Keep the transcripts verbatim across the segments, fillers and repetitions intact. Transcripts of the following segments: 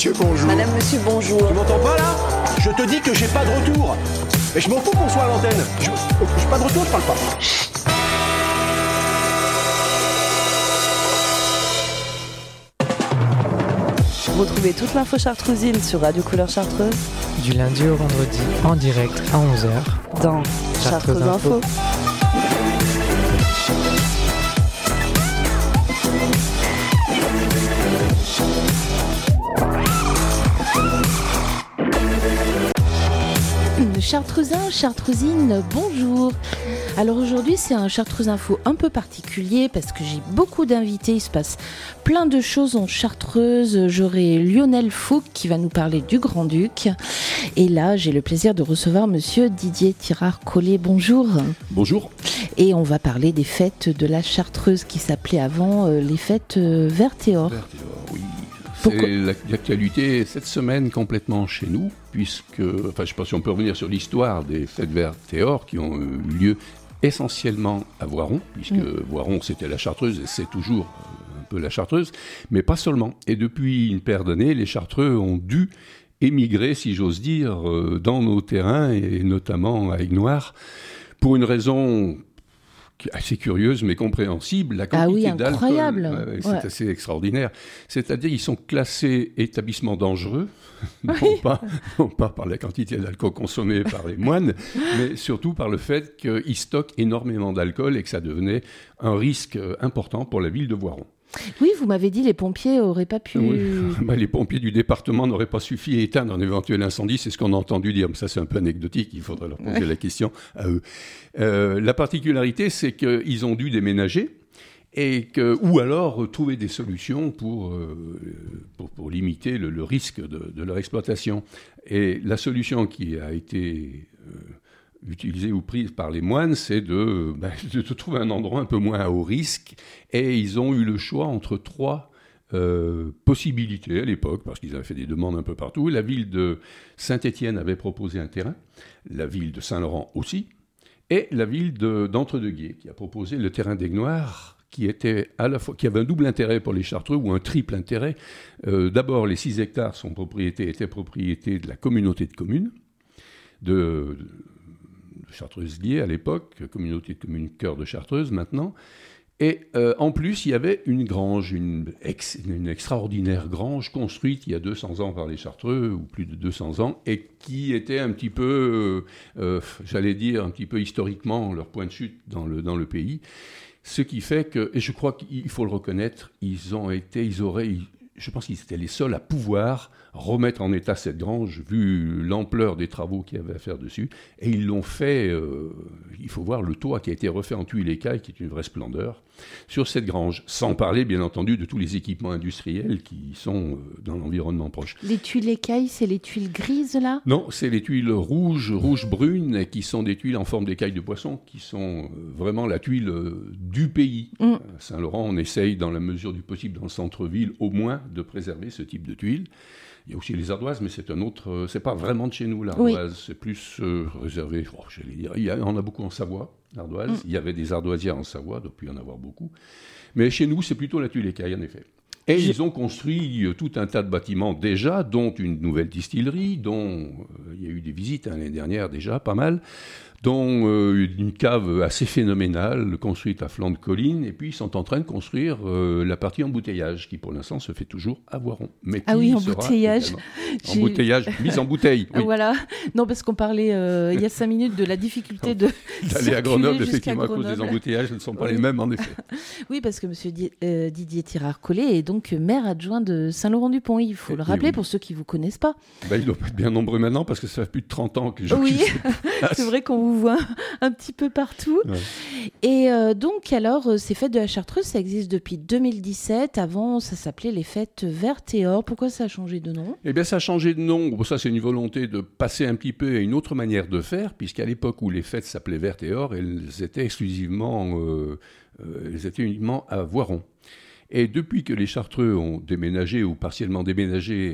monsieur, bonjour. Madame, monsieur, bonjour. Tu m'entends pas là? Je te dis que j'ai pas de retour. Et je m'en fous qu'on soit à l'antenne. Je j'ai pas de retour, je parle pas. Retrouvez toute l'info chartreusine sur Radio Couleur Chartreuse du lundi au vendredi en direct à onze heures dans Chartreuse, Chartreuse Info. Info. Chartreusin, Chartreusine, bonjour. Alors aujourd'hui c'est un Chartreuse Info un peu particulier parce que j'ai beaucoup d'invités, il se passe plein de choses en Chartreuse. J'aurai Lionel Fouque qui va nous parler du Grand-Duc. Et là j'ai le plaisir de recevoir monsieur Didier Tirard-Collet, bonjour. Bonjour. Et on va parler des fêtes de la Chartreuse qui s'appelaient avant euh, les fêtes euh, Vertéor. Vertéor, oui. C'est l'actualité cette semaine complètement chez nous, puisque, enfin je ne sais pas si on peut revenir sur l'histoire des fêtes Vertéor qui ont eu lieu essentiellement à Voiron, puisque mmh. Voiron c'était la Chartreuse et c'est toujours un peu la Chartreuse, mais pas seulement. Et depuis une paire d'années, les Chartreux ont dû émigrer, si j'ose dire, dans nos terrains et notamment à Aigues-Noires, pour une raison assez curieuse mais compréhensible, la quantité ah oui, incroyable. d'alcool. Ouais, c'est ouais. assez extraordinaire. C'est-à-dire qu'ils sont classés établissements dangereux, non, oui. pas, non pas par la quantité d'alcool consommée par les moines, mais surtout par le fait qu'ils stockent énormément d'alcool et que ça devenait un risque important pour la ville de Voiron. Oui, vous m'avez dit les pompiers n'auraient pas pu... Oui. Bah, les pompiers du département n'auraient pas suffi à éteindre un éventuel incendie, c'est ce qu'on a entendu dire, mais ça c'est un peu anecdotique, il faudrait leur poser ouais. la question à eux. Euh, la particularité, c'est qu'ils ont dû déménager, et que, ou alors trouver des solutions pour, euh, pour, pour limiter le, le risque de, de leur exploitation. Et la solution qui a été... Euh, utilisée ou prise par les moines, c'est de, ben, de trouver un endroit un peu moins à haut risque. Et ils ont eu le choix entre trois euh, possibilités à l'époque, parce qu'ils avaient fait des demandes un peu partout. La ville de Saint-Étienne avait proposé un terrain, la ville de Saint-Laurent aussi, et la ville de, d'Entre-deux-Guiers, qui a proposé le terrain d'Aigues-Noires, qui, était à la fois, qui avait un double intérêt pour les Chartreux, ou un triple intérêt. Euh, d'abord, les six hectares sont propriété, étaient propriété de la communauté de communes, de... de Chartreuse-Lié à l'époque, communauté de communes Cœur de Chartreuse maintenant. Et euh, en plus, il y avait une grange, une, ex, une extraordinaire grange construite il y a deux cents ans par les Chartreux, ou plus de deux cents ans, et qui était un petit peu, euh, euh, j'allais dire, un petit peu historiquement leur point de chute dans le, dans le pays. Ce qui fait que, et je crois qu'il faut le reconnaître, ils ont été, ils auraient... Ils, je pense qu'ils étaient les seuls à pouvoir remettre en état cette grange, vu l'ampleur des travaux qu'il y avait à faire dessus. Et ils l'ont fait, euh, il faut voir le toit qui a été refait en tuiles écailles, qui est une vraie splendeur, sur cette grange. Sans parler, bien entendu, de tous les équipements industriels qui sont euh, dans l'environnement proche. Les tuiles écailles, c'est les tuiles grises, là ? Non, c'est les tuiles rouges, rouges-brunes, qui sont des tuiles en forme d'écailles de poisson, qui sont euh, vraiment la tuile euh, du pays. Mm. À Saint-Laurent, on essaye, dans la mesure du possible, dans le centre-ville, au moins, de préserver ce type de tuiles. Il y a aussi les ardoises, mais c'est un autre. Euh, c'est pas vraiment de chez nous l'ardoise. Oui. C'est plus euh, réservé. Oh, j'allais dire, il y en a beaucoup en Savoie, l'ardoise. Mm. Il y avait des ardoisières en Savoie, il doit plus y en avoir beaucoup. Mais chez nous, c'est plutôt la tuile écaille, en effet. Et Je... ils ont construit euh, tout un tas de bâtiments déjà, dont une nouvelle distillerie, dont euh, il y a eu des visites hein, l'année dernière déjà, pas mal. Dont euh, une cave assez phénoménale, construite à flanc de colline, et puis ils sont en train de construire euh, la partie embouteillage, qui pour l'instant se fait toujours à Voiron. Mais ah oui, embouteillage. Embouteillage, mise en bouteille. Oui. Voilà, non parce qu'on parlait euh, il y a cinq minutes de la difficulté de d'aller à Grenoble, effectivement, à cause des embouteillages, ne sont pas oui. les mêmes en effet. Oui, parce que monsieur Di- euh, Didier Tirard-Collet est donc maire adjoint de Saint-Laurent-du-Pont, il faut et le rappeler oui. pour ceux qui ne vous connaissent pas. Ben, ils doivent être bien nombreux maintenant, parce que ça fait plus de trente ans que je Oui, c'est vrai qu'on vous voit un petit peu partout. Ouais. Et euh, donc, alors, ces fêtes de la Chartreuse, ça existe depuis deux mille dix-sept. Avant, ça s'appelait les fêtes Vertéor. Pourquoi ça a changé de nom ? Eh bien, ça a changé de nom. Bon, ça, c'est une volonté de passer un petit peu à une autre manière de faire, puisqu'à l'époque où les fêtes s'appelaient Vertéor, elles étaient exclusivement, euh, euh, elles étaient uniquement à Voiron. Et depuis que les Chartreux ont déménagé ou partiellement déménagé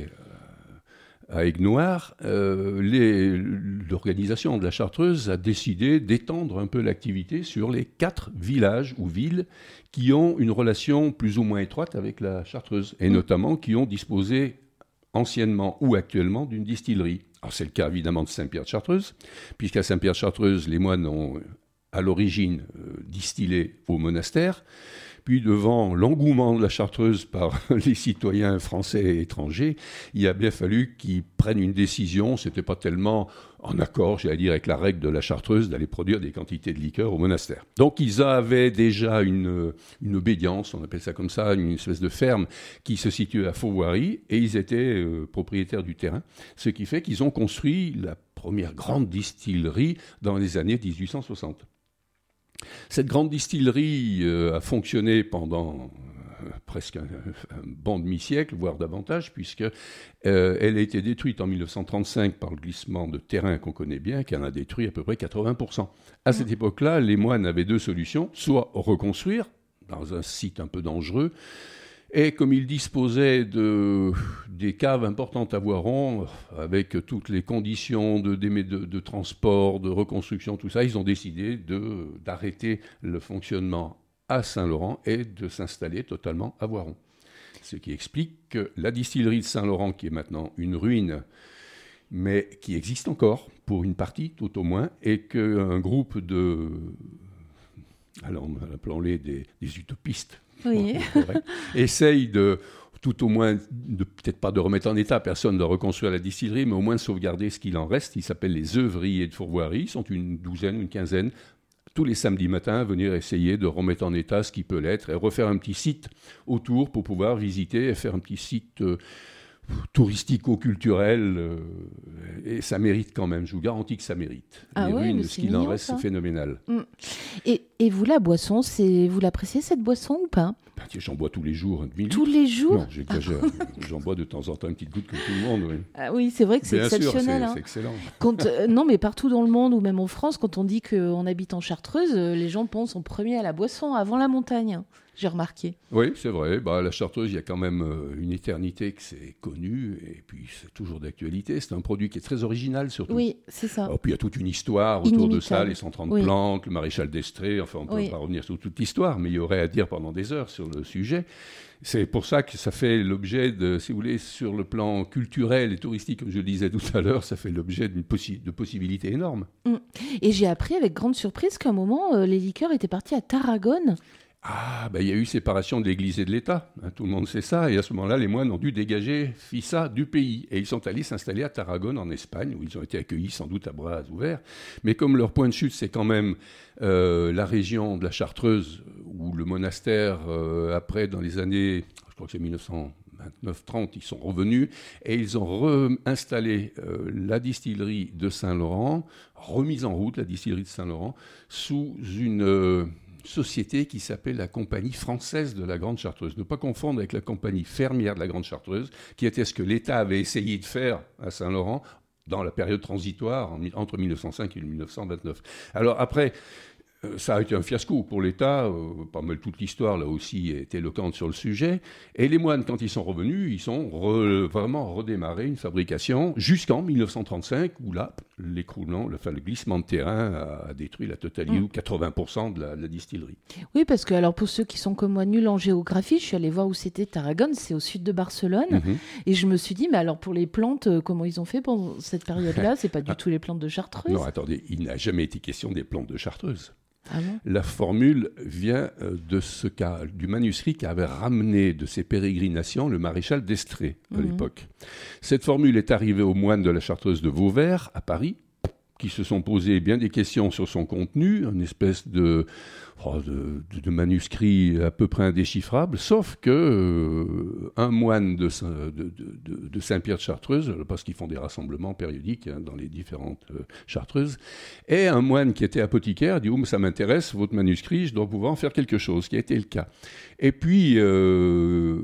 à Aigues-Noires, euh, les, l'organisation de la Chartreuse a décidé d'étendre un peu l'activité sur les quatre villages ou villes qui ont une relation plus ou moins étroite avec la Chartreuse, et notamment qui ont disposé anciennement ou actuellement d'une distillerie. Alors c'est le cas évidemment de Saint-Pierre-de-Chartreuse, puisqu'à Saint-Pierre-de-Chartreuse, les moines ont à l'origine euh, distillé au monastère. Puis devant l'engouement de la Chartreuse par les citoyens français et étrangers, il a bien fallu qu'ils prennent une décision. Ce n'était pas tellement en accord, j'allais dire, avec la règle de la Chartreuse d'aller produire des quantités de liqueurs au monastère. Donc ils avaient déjà une, une obédience, on appelle ça comme ça, une espèce de ferme qui se situait à Fauvoiry, et ils étaient euh, propriétaires du terrain, ce qui fait qu'ils ont construit la première grande distillerie dans les années dix-huit cent soixante. Cette grande distillerie euh, a fonctionné pendant euh, presque un, un bon demi-siècle, voire davantage, puisqu'elle euh, a été détruite en dix-neuf cent trente-cinq par le glissement de terrain qu'on connaît bien, qui en a détruit à peu près quatre-vingts pour cent. À cette époque-là, les moines avaient deux solutions, soit reconstruire dans un site un peu dangereux, et comme ils disposaient de, des caves importantes à Voiron, avec toutes les conditions de, de, de transport, de reconstruction, tout ça, ils ont décidé de, d'arrêter le fonctionnement à Saint-Laurent et de s'installer totalement à Voiron. Ce qui explique que la distillerie de Saint-Laurent, qui est maintenant une ruine, mais qui existe encore, pour une partie tout au moins, et qu'un groupe de... alors appelons-les des, des utopistes, oui. essaye de, tout au moins, de, peut-être pas de remettre en état, personne de reconstruire la distillerie, mais au moins de sauvegarder ce qu'il en reste. Ils s'appellent les œuvriers de Fourvoirie, ils sont une douzaine, une quinzaine, tous les samedis matins, venir essayer de remettre en état ce qui peut l'être et refaire un petit site autour pour pouvoir visiter et faire un petit site euh, touristico-culturel, euh, et ça mérite quand même, je vous garantis que ça mérite. Ah les ouais, ruines, mais ce c'est qu'il en mignon, reste, ça. c'est phénoménal. Mm. Et, et vous, la boisson, c'est... vous l'appréciez cette boisson ou pas? Ben, tiens, j'en bois tous les jours, un demi-litre. Tous les jours? Non, j'exagère. J'en bois de temps en temps une petite goutte comme tout le monde. Oui. Ah oui, c'est vrai que c'est Bien exceptionnel. sûr, c'est, hein. c'est excellent. Quand, euh, non, mais partout dans le monde, ou même en France, quand on dit qu'on habite en Chartreuse, euh, les gens pensent en premier à la boisson, avant la montagne. Hein. J'ai remarqué. Oui, c'est vrai. Bah, la Chartreuse, il y a quand même euh, une éternité que c'est connu, et puis c'est toujours d'actualité. C'est un produit qui est très original, surtout. Oui, c'est ça. Alors, puis il y a toute une histoire autour Inimitable. de ça, les cent trente Oui. plantes, le maréchal d'Estrée, enfin on ne peut Oui. pas revenir sur toute l'histoire, mais il y aurait à dire pendant des heures sur le sujet. C'est pour ça que ça fait l'objet de, si vous voulez, sur le plan culturel et touristique, comme je le disais tout à l'heure, ça fait l'objet d'une possi- de possibilités énormes. Mm. Et j'ai appris avec grande surprise qu'à un moment, euh, les liqueurs étaient partis à Tarragone. Ah, ben il y a eu séparation de l'Église et de l'État, hein, tout le monde sait ça, et à ce moment-là, les moines ont dû dégager Fissa du pays, et ils sont allés s'installer à Tarragone, en Espagne, où ils ont été accueillis sans doute à bras ouverts, mais comme leur point de chute, c'est quand même euh, la région de la Chartreuse, où le monastère, euh, après, dans les années, je crois que c'est dix-neuf cent vingt-neuf trente, ils sont revenus, et ils ont réinstallé euh, la distillerie de Saint-Laurent, remise en route, la distillerie de Saint-Laurent, sous une... Euh, société qui s'appelle la Compagnie française de la Grande Chartreuse. Ne pas confondre avec la Compagnie fermière de la Grande Chartreuse, qui était ce que l'État avait essayé de faire à Saint-Laurent dans la période transitoire en, entre dix-neuf cent cinq et dix-neuf cent vingt-neuf. Alors après, euh, ça a été un fiasco pour l'État, euh, pas mal toute l'histoire là aussi est éloquente sur le sujet, et les moines, quand ils sont revenus, ils ont re, vraiment redémarré une fabrication jusqu'en dix-neuf cent trente-cinq, où là, l'écroulement, le, enfin, le glissement de terrain a, a détruit la totalité, mmh. ou quatre-vingts pour cent de la, de la distillerie. Oui, parce que alors pour ceux qui sont comme moi nuls en géographie, je suis allée voir où c'était Tarragone, c'est au sud de Barcelone, mmh. et je me suis dit, mais alors pour les plantes, comment ils ont fait pendant cette période-là? C'est pas du tout les plantes de Chartreuse. Non, attendez, il n'a jamais été question des plantes de Chartreuse. Ah bon? La formule vient de ce cas, du manuscrit qu'avait ramené de ses pérégrinations le maréchal d'Estrée à mmh. l'époque. Cette formule est arrivée aux moines de la Chartreuse de Vauvert, à Paris, qui se sont posé bien des questions sur son contenu, une espèce de, oh, de, de, de manuscrit à peu près indéchiffrable, sauf que euh, un moine de, de, de, de Saint-Pierre de Chartreuse, parce qu'ils font des rassemblements périodiques hein, dans les différentes euh, Chartreuses, et un moine qui était apothicaire a dit « Oh, mais ça m'intéresse, votre manuscrit, je dois pouvoir en faire quelque chose », ce qui a été le cas. Et puis... Euh,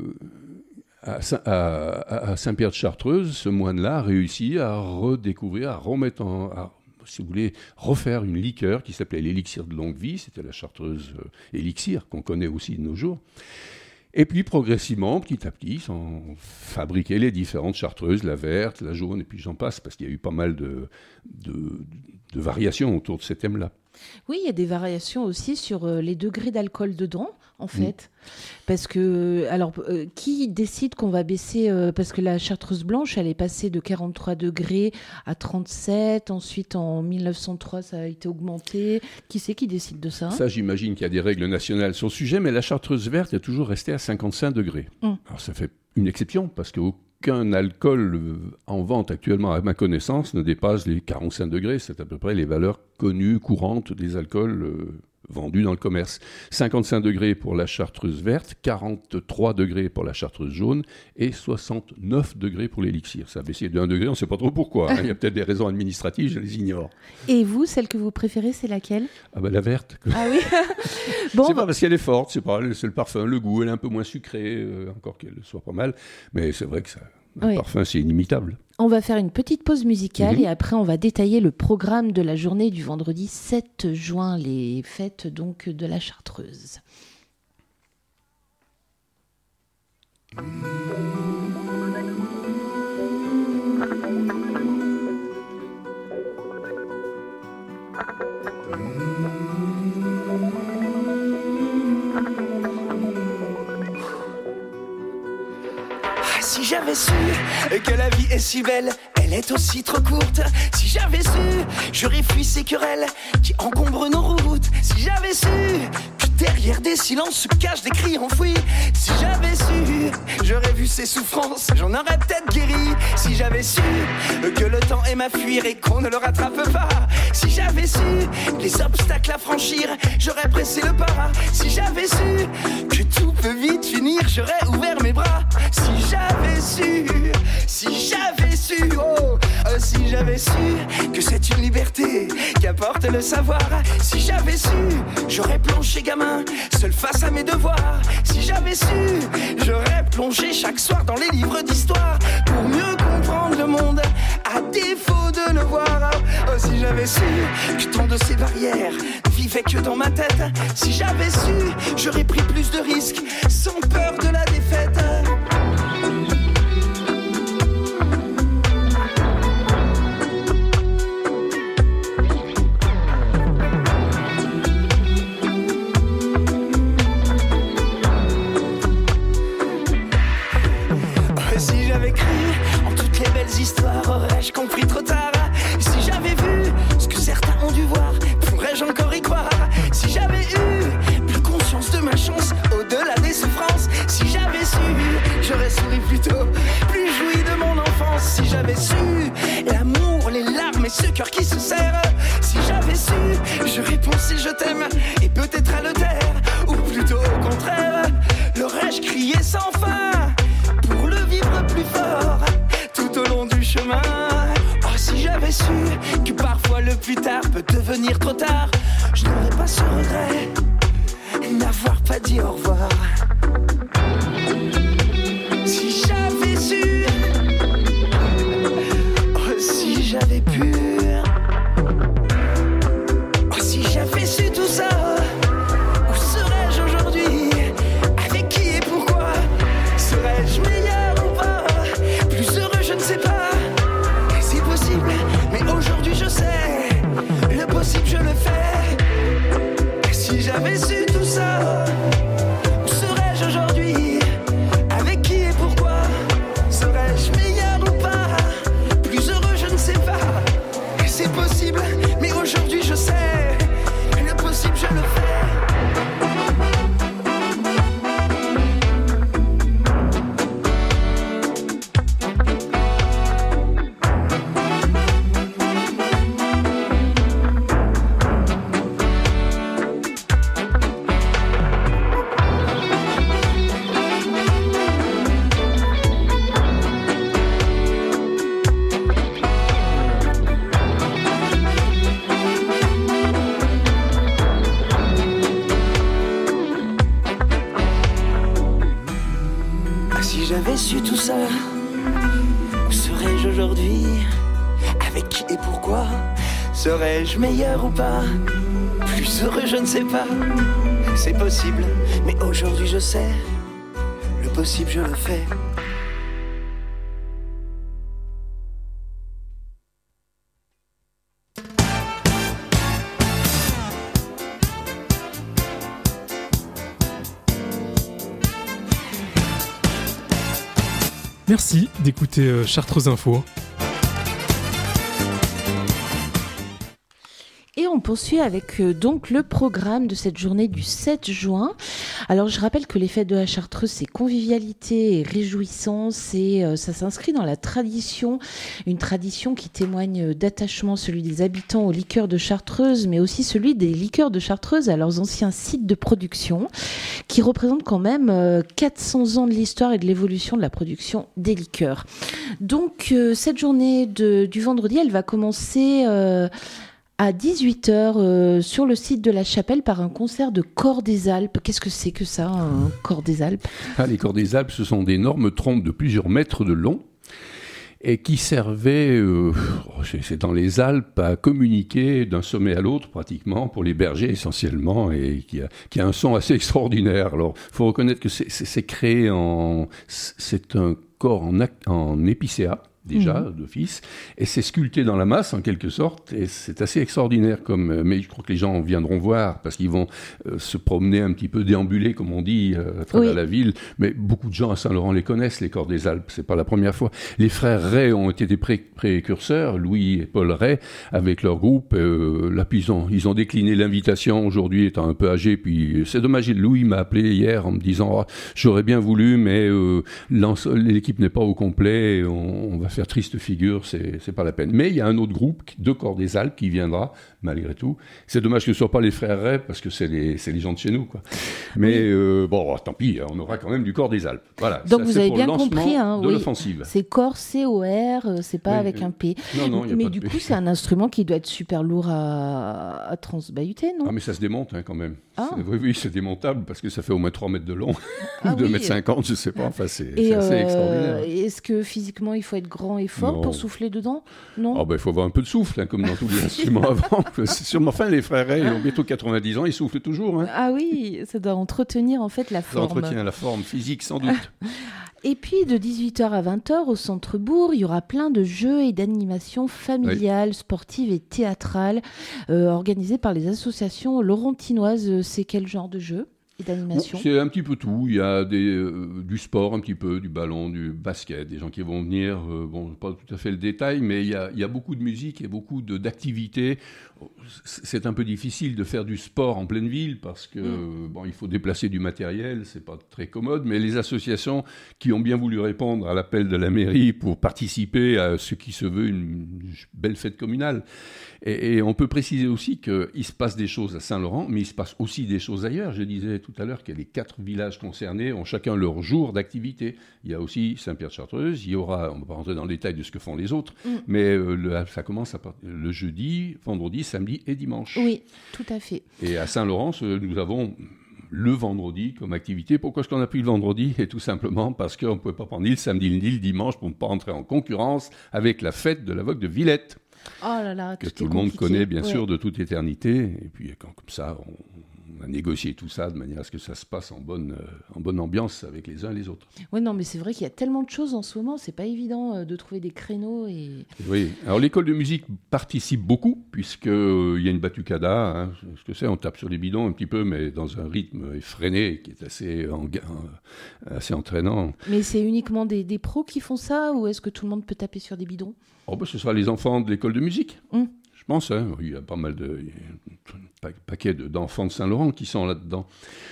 À, à, à Saint-Pierre de Chartreuse, ce moine-là a réussi à redécouvrir, à remettre en, à, si vous voulez, refaire une liqueur qui s'appelait l'élixir de longue vie. C'était la Chartreuse euh, élixir qu'on connaît aussi de nos jours. Et puis progressivement, petit à petit, ils ont fabriqué les différentes Chartreuses, la verte, la jaune, et puis j'en passe, parce qu'il y a eu pas mal de, de, de variations autour de ces thèmes-là. Oui, il y a des variations aussi sur euh, les degrés d'alcool dedans, en fait. Mmh. Parce que, alors, euh, qui décide qu'on va baisser euh, parce que la chartreuse blanche, elle est passée de quarante-trois degrés à trente-sept. Ensuite, en mille neuf cent trois, ça a été augmenté. Qui c'est qui décide de ça ? Ça, j'imagine qu'il y a des règles nationales sur le sujet, mais la chartreuse verte est toujours restée à cinquante-cinq degrés. Mmh. Alors, ça fait une exception parce qu'aucun alcool en vente actuellement, à ma connaissance, ne dépasse les quarante-cinq degrés. C'est à peu près les valeurs connues, courantes des alcools euh, vendus dans le commerce. cinquante-cinq degrés pour la chartreuse verte, quarante-trois degrés pour la chartreuse jaune et soixante-neuf degrés pour l'élixir. Ça a baissé d'un degré, on ne sait pas trop pourquoi. Hein. Il y a peut-être des raisons administratives, je les ignore. Et vous, celle que vous préférez, c'est laquelle ? Ah ben la verte. Ah oui. Bon, c'est bah... pas parce qu'elle est forte, c'est pas, c'est le parfum, le goût, elle est un peu moins sucrée, euh, encore qu'elle soit pas mal, mais c'est vrai que ça, le oui. parfum, c'est inimitable. On va faire une petite pause musicale mmh. et après on va détailler le programme de la journée du vendredi sept juin, les fêtes donc de la Chartreuse. Si j'avais su que la vie est si belle, elle est aussi trop courte. Si j'avais su, j'aurais fui ces querelles qui encombrent nos routes. Si j'avais su que derrière des silences se cachent des cris enfouis. Si j'avais su, j'aurais vu ces souffrances, j'en aurais peut-être guéri. Si j'avais su que le temps aime à fuir et qu'on ne le rattrape pas. Si j'avais su les obstacles à franchir, j'aurais pressé le pas. Si j'avais su que tout peut vite finir, j'aurais ouvert mes bras. Si j'avais su, si j'avais su, oh, oh, si j'avais su que c'est une liberté qu'apporte le savoir. Si j'avais su, j'aurais planché gamin, seul face à mes devoirs. Si j'avais su, j'aurais plongé chaque soir dans les livres d'histoire pour mieux comprendre le monde, à défaut de le voir. Oh, si j'avais su que tant de ces barrières vivaient que dans ma tête. Si j'avais su, j'aurais pris plus de risques sans peur de la défaite. Si j'avais cru en toutes les belles histoires, aurais-je compris trop tard. Si j'avais vu ce que certains ont dû voir, pourrais-je encore y croire. Si j'avais eu plus conscience de ma chance au-delà des souffrances. Si j'avais su, j'aurais souri plus tôt, plus joui de mon enfance. Si j'avais su l'amour, les larmes et ce cœur qui se serre. Si j'avais su, j'aurais pensé je t'aime et peut-être à le taire. Ou plutôt au contraire, l'aurais-je crié sans fin pour le vivre plus fort tout au long du chemin. Oh, si j'avais su que parfois le plus tard peut devenir trop tard, je n'aurais pas ce regret n'avoir pas dit au revoir. Si j'avais su, oh, si j'avais pu, oh, si j'avais su tout ça, où serais-je aujourd'hui? Avec qui et pourquoi? Serais-je meilleur ou pas? Plus heureux, je ne sais pas. C'est possible, mais aujourd'hui je sais. Le possible, je le fais. Si j'avais su tout ça, où serais-je aujourd'hui? Avec qui et pourquoi? Serais-je meilleur ou pas? Plus heureux, je ne sais pas. C'est possible, mais aujourd'hui je sais. Le possible, je le fais. Si j'avais su tout ça, où serais-je aujourd'hui? Avec qui et pourquoi? Serais-je meilleur ou pas? Plus heureux, je ne sais pas. C'est possible, mais aujourd'hui je sais. Le possible, je le fais. Merci d'écouter euh, Chartreuse Info. Et on poursuit avec euh, donc le programme de cette journée du sept juin. Alors je rappelle que les fêtes de la Chartreuse, c'est convivialité et réjouissance, et euh, ça s'inscrit dans la tradition, une tradition qui témoigne d'attachement, celui des habitants aux liqueurs de Chartreuse, mais aussi celui des liqueurs de Chartreuse à leurs anciens sites de production, qui représentent quand même euh, quatre cents ans de l'histoire et de l'évolution de la production des liqueurs. Donc euh, cette journée de, du vendredi, elle va commencer... Euh, à dix-huit heures euh, sur le site de la chapelle par un concert de Cor des Alpes. Qu'est-ce que c'est que ça, un Cor des Alpes ? Ah, les Cors des Alpes, ce sont d'énormes trompes de plusieurs mètres de long et qui servaient, euh, c'est dans les Alpes, à communiquer d'un sommet à l'autre pratiquement, pour les bergers essentiellement, et qui a, qui a un son assez extraordinaire. Alors, il faut reconnaître que c'est, c'est, c'est créé en... C'est un corps en, en épicéa, déjà, mmh. d'office, et c'est sculpté dans la masse, en quelque sorte, et c'est assez extraordinaire, comme, mais je crois que les gens viendront voir, parce qu'ils vont euh, se promener un petit peu, déambuler, comme on dit, euh, à travers oui. la ville, mais beaucoup de gens à Saint-Laurent les connaissent, les Cors des Alpes, c'est pas la première fois. Les frères Ray ont été des pré- précurseurs, Louis et Paul Ray, avec leur groupe, euh, là, puis ils ont, ils ont décliné l'invitation, aujourd'hui, étant un peu âgé, puis c'est dommage, Louis m'a appelé hier en me disant, oh, j'aurais bien voulu, mais euh, l'équipe n'est pas au complet, on, on va faire triste figure, c'est, c'est pas la peine. Mais il y a un autre groupe de Cors des Alpes qui viendra, malgré tout. C'est dommage que ce ne soient pas les frères Ray, parce que c'est les, c'est les gens de chez nous, quoi. Mais oui. euh, bon, tant pis, on aura quand même du Cor des Alpes. Voilà. Donc ça, vous avez bien compris, hein, de oui. l'offensive. C'est Cor, C O R, c'est pas oui, avec oui. un P. Non, non, y a mais pas du de coup, P. c'est un instrument qui doit être super lourd à, à transbahuter, non ? Ah, mais ça se démonte, hein, quand même. Ah. C'est, oui, oui, c'est démontable, parce que ça fait au moins trois mètres de long, ah, ou deux oui. mètres cinquante, je sais pas. Enfin, c'est, et c'est assez euh, extraordinaire. Est-ce que physiquement, il faut être grand et fort non. pour souffler dedans ? Non. Oh ben, il faut avoir un peu de souffle, hein, comme dans tous les instruments avant. C'est sûrement, enfin, les frères Ray, ils ont bientôt quatre-vingt-dix ans, ils soufflent toujours. Hein. Ah oui, ça doit entretenir en fait la forme. Ça entretient la forme physique, sans doute. Et puis, de dix-huit heures à vingt heures, au Centre-Bourg, il y aura plein de jeux et d'animations familiales, oui. sportives et théâtrales, euh, organisées par les associations laurentinoises. C'est quel genre de jeu et d'animation ? C'est un petit peu tout. Il y a des, euh, du sport un petit peu, du ballon, du basket, des gens qui vont venir. Euh, bon, pas tout à fait le détail, mais il y a, il y a beaucoup de musique et beaucoup de, d'activités. C'est un peu difficile de faire du sport en pleine ville parce que mmh. bon, il faut déplacer du matériel, c'est pas très commode, mais les associations qui ont bien voulu répondre à l'appel de la mairie pour participer à ce qui se veut une belle fête communale. Et, et on peut préciser aussi qu'il se passe des choses à Saint-Laurent, mais il se passe aussi des choses ailleurs. Je disais tout à l'heure que les quatre villages concernés ont chacun leur jour d'activité. Il y a aussi Saint-Pierre-de-Chartreuse, il y aura, on ne va pas rentrer dans le détail de ce que font les autres, mmh. mais euh, le, ça commence à part, le jeudi, vendredi, samedi et dimanche. Oui, tout à fait. Et à Saint-Laurent, nous avons le vendredi comme activité. Pourquoi est-ce qu'on a pris le vendredi ? Et tout simplement parce qu'on ne pouvait pas prendre ni le samedi ni le dimanche pour ne pas entrer en concurrence avec la fête de la Vogue de Villette. Oh là là, que tout, tout le compliqué. monde connaît bien ouais. sûr de toute éternité. Et puis quand, comme ça, on, on a négocié tout ça de manière à ce que ça se passe en bonne, euh, en bonne ambiance avec les uns et les autres. Oui, non, mais c'est vrai qu'il y a tellement de choses en ce moment, c'est pas évident euh, de trouver des créneaux. Et... Oui, alors l'école de musique participe beaucoup, puisqu'il euh, y a une batucada, hein, ce que c'est, on tape sur les bidons un petit peu, mais dans un rythme effréné qui est assez, en, assez entraînant. Mais c'est uniquement des, des pros qui font ça, ou est-ce que tout le monde peut taper sur des bidons ? Oh ben, ce sera les enfants de l'école de musique. Mmh. Je pense, hein, il y a pas mal de... Il y a un paquet de, d'enfants de Saint-Laurent qui sont là-dedans.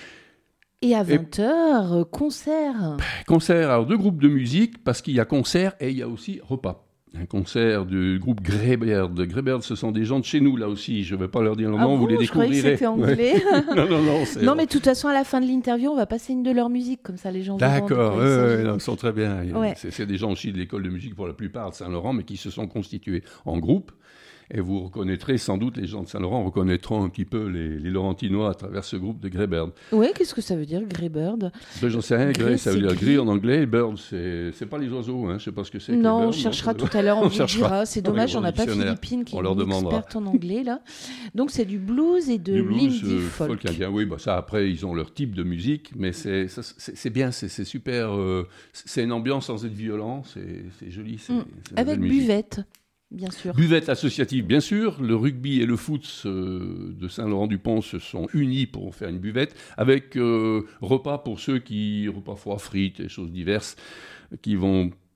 Et à vingt heures, et... concert Concert, alors deux groupes de musique, parce qu'il y a concert et il y a aussi repas. Un concert du groupe Greybeard. Greybeard, ce sont des gens de chez nous, là aussi. Je ne vais pas leur dire le nom, ah bon, vous les découvrirez. Je croyais que c'était anglais. Ouais. non, non, non. C'est... Non, mais de toute façon, à la fin de l'interview, on va passer une de leur musique, comme ça les gens verront. D'accord, de ouais, ouais, non, ils sont très bien. Ouais. C'est, c'est des gens aussi de l'école de musique, pour la plupart, de Saint-Laurent, mais qui se sont constitués en groupe. Et vous reconnaîtrez, sans doute, les gens de Saint-Laurent reconnaîtront un petit peu les, les Laurentinois à travers ce groupe de Greybeard. Oui, qu'est-ce que ça veut dire, Greybeard ? Ben, j'en sais rien, Grey, ça veut dire gris en anglais, et bird, c'est, c'est pas les oiseaux, hein. Je sais pas ce que c'est. Non, bird, on cherchera non, tout à l'heure, on, on vous cherchera. dira. C'est dommage, oui, on n'a pas Philippine qui on est leur une demandera. experte en anglais, là. Donc c'est du blues et de du blues, l'indie euh, folk. folk indien, oui, bah, ça après, ils ont leur type de musique, mais c'est, ça, c'est, c'est bien, c'est, c'est super, euh, c'est une ambiance sans être violent, c'est, c'est joli. C'est, mmh. c'est Avec buvette. Bien sûr. Buvette associative, bien sûr. Le rugby et le foot euh, de Saint-Laurent-du-Pont se sont unis pour faire une buvette, avec euh, repas pour ceux qui, repas froids, frites et choses diverses, qui vont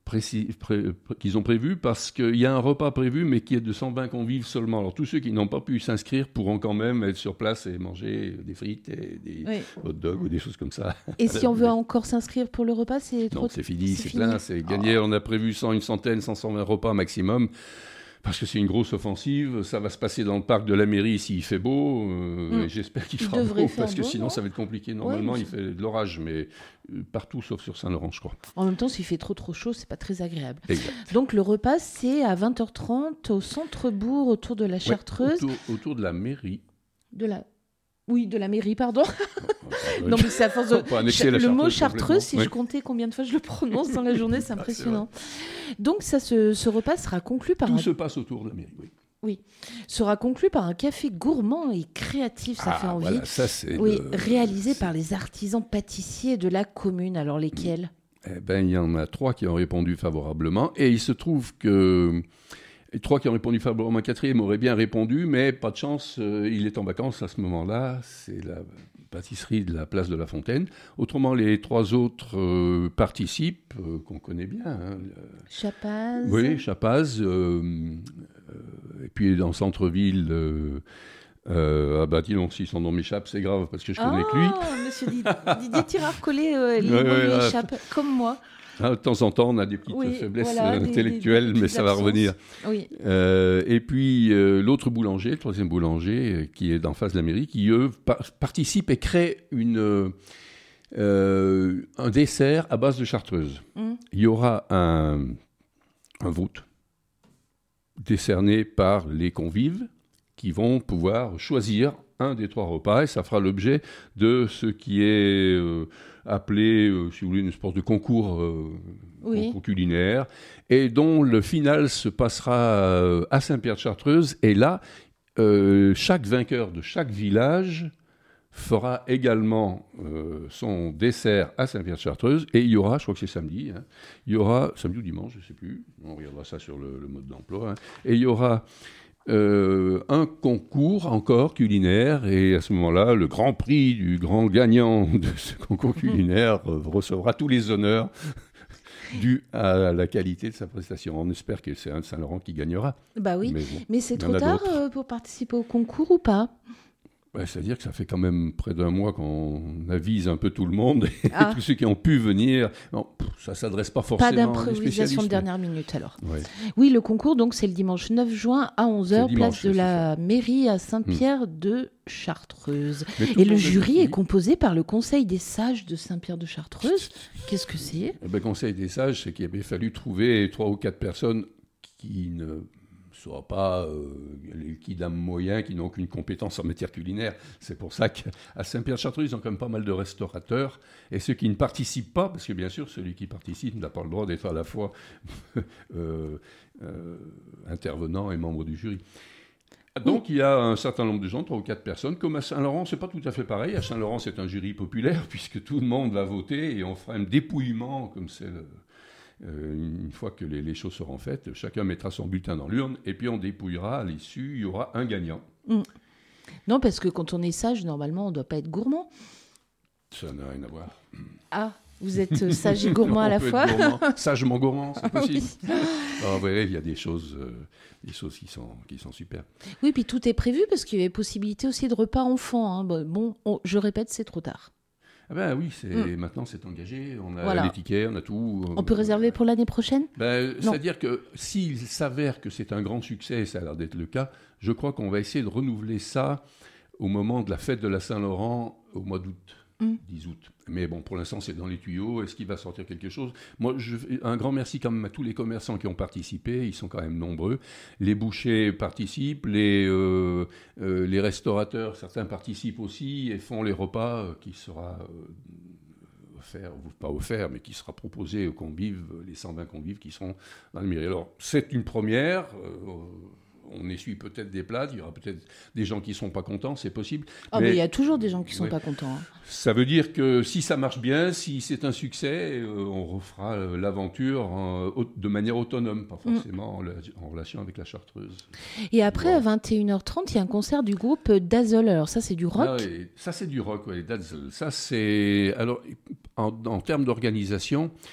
précis, pré, pré, qu'ils ont prévu, parce qu'il y a un repas prévu, mais qui est de cent vingt convives seulement. Alors tous ceux qui n'ont pas pu s'inscrire pourront quand même être sur place et manger des frites et des oui. hot dogs ou des choses comme ça. Et si on veut encore s'inscrire pour le repas, c'est trop... Non, c'est fini, c'est, c'est plein, fini. c'est gagné. Oh. On a prévu cent, une centaine, cent, cent vingt repas maximum. Parce que c'est une grosse offensive, ça va se passer dans le parc de la mairie s'il fait beau, euh, mmh. et j'espère qu'il fera beau, parce que beau, sinon non ça va être compliqué. Normalement, ouais, il fait de l'orage, mais partout sauf sur Saint-Laurent, je crois. En même temps, s'il fait trop trop chaud, c'est pas très agréable. Exact. Donc le repas, c'est à vingt heures trente au centre-bourg, autour de la Chartreuse. Ouais, autour, autour de la mairie. De la... Oui, de la mairie, pardon. Non, mais c'est à force de... Ch- le mot Chartreuse, si oui. je comptais combien de fois je le prononce dans la journée, c'est impressionnant. Ah, c'est Donc, ça, ce, ce repas sera conclu par Tout un... se passe autour de la mairie, oui. Oui, sera conclu par un café gourmand et créatif, ça ah, fait envie. Voilà, ça, c'est oui, le... réalisé c'est... par les artisans pâtissiers de la commune. Alors, lesquels ? Eh bien, il y en a trois qui ont répondu favorablement. Et il se trouve que... Les trois qui ont répondu favorablement, un quatrième aurait bien répondu, mais pas de chance, euh, il est en vacances à ce moment-là. C'est la pâtisserie de la place de la Fontaine. Autrement, les trois autres euh, participent, euh, qu'on connaît bien. Hein, Chapaz. Oui, Chapaz. Euh, euh, et puis dans le centre-ville, euh, euh, ah bah dis donc, si son nom m'échappe, c'est grave, parce que je connais oh, que lui. Monsieur Didier Tirard-Collet, euh, les ouais, mots ouais, lui ah, échappent, comme moi. Ah, de temps en temps, on a des petites oui, faiblesses voilà, intellectuelles, des, des, des mais ça absences. Va revenir. Oui. Euh, et puis, euh, l'autre boulanger, le troisième boulanger, euh, qui est d'en face de la mairie, qui, eux, par- participent et créent une, euh, un dessert à base de chartreuse. Mm. Il y aura un, un vote décerné par les convives qui vont pouvoir choisir un des trois repas, et ça fera l'objet de ce qui est euh, appelé, euh, si vous voulez, une espèce de concours, euh, oui. concours culinaire, et dont le final se passera euh, à Saint-Pierre-de-Chartreuse. Et là, euh, chaque vainqueur de chaque village fera également euh, son dessert à Saint-Pierre-de-Chartreuse, et il y aura, je crois que c'est samedi, hein, il y aura, samedi ou dimanche, je ne sais plus, on regardera ça sur le, le mode d'emploi, hein, et il y aura Euh, un concours encore culinaire, et à ce moment-là, le grand prix du grand gagnant de ce concours culinaire euh, recevra tous les honneurs dus à la qualité de sa prestation. On espère que c'est un de Saint-Laurent qui gagnera. Bah oui, mais, bon, mais c'est trop tard euh, pour participer au concours ou pas ? Ouais, c'est-à-dire que ça fait quand même près d'un mois qu'on avise un peu tout le monde, et ah. tous ceux qui ont pu venir. Non, ça ne s'adresse pas forcément à des spécialistes. Pas d'improvisation de dernière minute, alors. Ouais. Oui, le concours, donc, c'est le dimanche neuf juin à onze heures, place de la mairie à Saint-Pierre-de-Chartreuse. Et le jury est composé par le Conseil des sages de Saint-Pierre-de-Chartreuse. Qu'est-ce que c'est ? Le Conseil des sages, c'est qu'il avait fallu trouver trois ou quatre personnes qui ne... soit pas euh, les kidams moyens qui n'ont aucune compétence en matière culinaire. C'est pour ça qu'à Saint-Pierre-de-Chartreuse, ils ont quand même pas mal de restaurateurs. Et ceux qui ne participent pas, parce que bien sûr, celui qui participe n'a pas le droit d'être à la fois euh, euh, intervenant et membre du jury. Donc, il y a un certain nombre de gens, trois ou quatre personnes. Comme à Saint-Laurent, c'est pas tout à fait pareil. À Saint-Laurent, c'est un jury populaire, puisque tout le monde va voter, et on fera un dépouillement, comme c'est le... Euh, une fois que les, les choses seront faites, chacun mettra son bulletin dans l'urne, et puis on dépouillera. À l'issue, il y aura un gagnant. Mmh. Non, parce que quand on est sage, normalement, on ne doit pas être gourmand. Ça n'a rien à voir. Ah, vous êtes sage et gourmand non, à la fois gourmand. Sagement gourmand, c'est possible. Oui. Alors, vous voyez, il y a des choses, euh, des choses qui sont, qui sont super. Oui, puis tout est prévu, parce qu'il y avait possibilité aussi de repas enfants. Hein. Bon, on, je répète, c'est trop tard. Ah ben oui, c'est, mm. maintenant c'est engagé, on a voilà. les tickets, on a tout. On peut réserver pour l'année prochaine ? ben, C'est-à-dire que s'il s'avère que c'est un grand succès, et ça a l'air d'être le cas, je crois qu'on va essayer de renouveler ça au moment de la fête de la Saint-Laurent au mois d'août, mm. dix août. Mais bon, pour l'instant, c'est dans les tuyaux. Est-ce qu'il va sortir quelque chose ? Moi, je, un grand merci quand même à tous les commerçants qui ont participé. Ils sont quand même nombreux. Les bouchers participent, les, euh, euh, les restaurateurs, certains participent aussi et font les repas euh, qui sera euh, offert, ou pas offert, mais qui sera proposé aux convives, les cent vingt convives qui seront dans le mairie. Alors, c'est une première. Euh, On essuie peut-être des plats, il y aura peut-être des gens qui ne sont pas contents, c'est possible. Ah, mais il y a toujours des gens qui ne sont ouais. pas contents. Hein. Ça veut dire que si ça marche bien, si c'est un succès, euh, on refera euh, l'aventure en, de manière autonome, pas forcément mm. en, en relation avec la Chartreuse. Et après, bon. à vingt et une heures trente, il y a un concert du groupe Dazzle. Alors ça, c'est du rock ? Ah, oui. Ça, c'est du rock, oui, Dazzle. Ça, c'est... Alors, en, en termes d'organisation...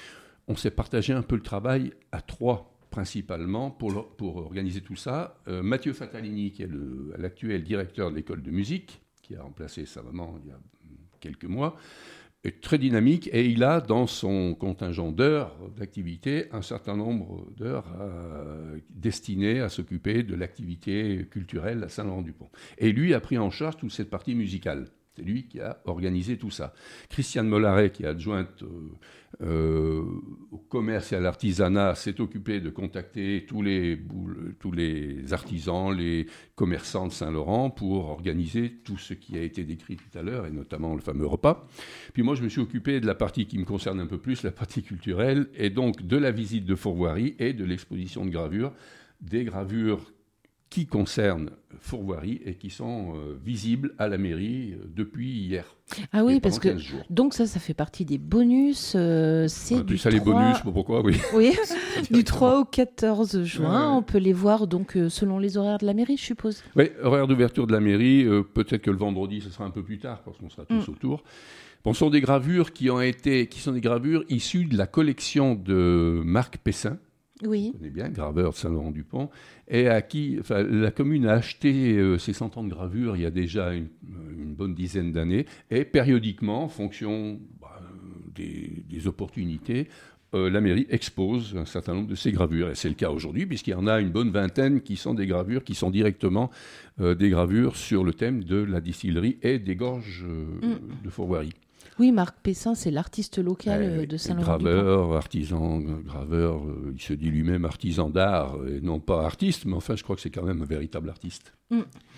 on s'est partagé un peu le travail à trois, principalement, pour, le, pour organiser tout ça. Euh, Mathieu Fatalini, qui est le, l'actuel directeur de l'école de musique, qui a remplacé sa maman il y a quelques mois, est très dynamique et il a dans son contingent d'heures d'activité un certain nombre d'heures euh, destinées à s'occuper de l'activité culturelle à Saint-Laurent-du-Pont. Et lui a pris en charge toute cette partie musicale. C'est lui qui a organisé tout ça. Christiane Mollaret, qui est adjointe euh, euh, au commerce et à l'artisanat, s'est occupée de contacter tous les, tous les artisans, les commerçants de Saint-Laurent pour organiser tout ce qui a été décrit tout à l'heure, et notamment le fameux repas. Puis moi, je me suis occupé de la partie qui me concerne un peu plus, la partie culturelle, et donc de la visite de Fourvoirie et de l'exposition de gravures, des gravures qui concernent Fourvoirie et qui sont euh, visibles à la mairie euh, depuis hier. Ah oui, parce que donc ça, ça fait partie des bonus. Euh, c'est ouais, du ça, trois... les bonus, je sais pas pourquoi, oui. Oui, du trois au quatorze juin. Ouais. On peut les voir donc euh, selon les horaires de la mairie, je suppose. Oui, horaire d'ouverture de la mairie. Euh, peut-être que le vendredi, ce sera un peu plus tard parce qu'on sera tous mm. autour. Bon, ce sont des gravures qui ont été, qui sont des gravures issues de la collection de Marc Pessin. Oui. Vous connaissez bien, graveur de Saint-Laurent-du-Pont, et à qui enfin, la commune a acheté euh, ces cent ans de gravure il y a déjà une, une bonne dizaine d'années, et périodiquement, en fonction bah, des, des opportunités, euh, la mairie expose un certain nombre de ces gravures. Et c'est le cas aujourd'hui, puisqu'il y en a une bonne vingtaine qui sont des gravures, qui sont directement euh, des gravures sur le thème de la distillerie et des gorges euh, mm. de Fourvoirie. Oui, Marc Pessin, c'est l'artiste local euh, de Saint-Laurent-du-Pont. Graveur, artisan, graveur, euh, il se dit lui-même artisan d'art, et non pas artiste, mais enfin, je crois que c'est quand même un véritable artiste. Mm.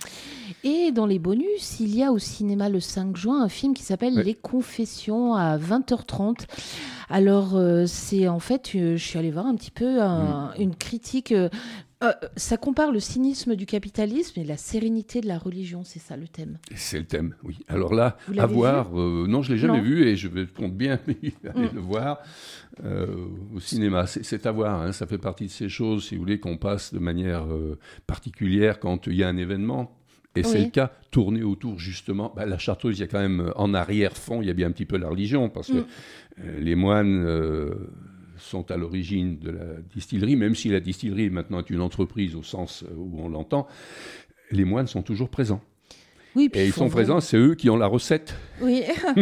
Et dans les bonus, il y a au cinéma le cinq juin un film qui s'appelle ouais. Les Confessions à vingt heures trente. Alors, euh, c'est en fait, euh, je suis allée voir un petit peu un, mm. une critique... Euh, Euh, ça compare le cynisme du capitalisme et la sérénité de la religion, c'est ça le thème. C'est le thème, oui. Alors là, à voir, euh, non, je ne l'ai jamais non. vu et je compte bien aller mm. le voir euh, au cinéma. C'est, c'est à voir, hein, ça fait partie de ces choses, si vous voulez, qu'on passe de manière euh, particulière quand il y a un événement. Et oui. c'est le cas, tourné autour justement, bah, la Chartreuse, il y a quand même en arrière-fond, il y a bien un petit peu la religion, parce que mm. euh, les moines... Euh, sont à l'origine de la distillerie, même si la distillerie maintenant est une entreprise au sens où on l'entend, les moines sont toujours présents. Oui, et ils sont présents, c'est eux qui ont la recette. Oui,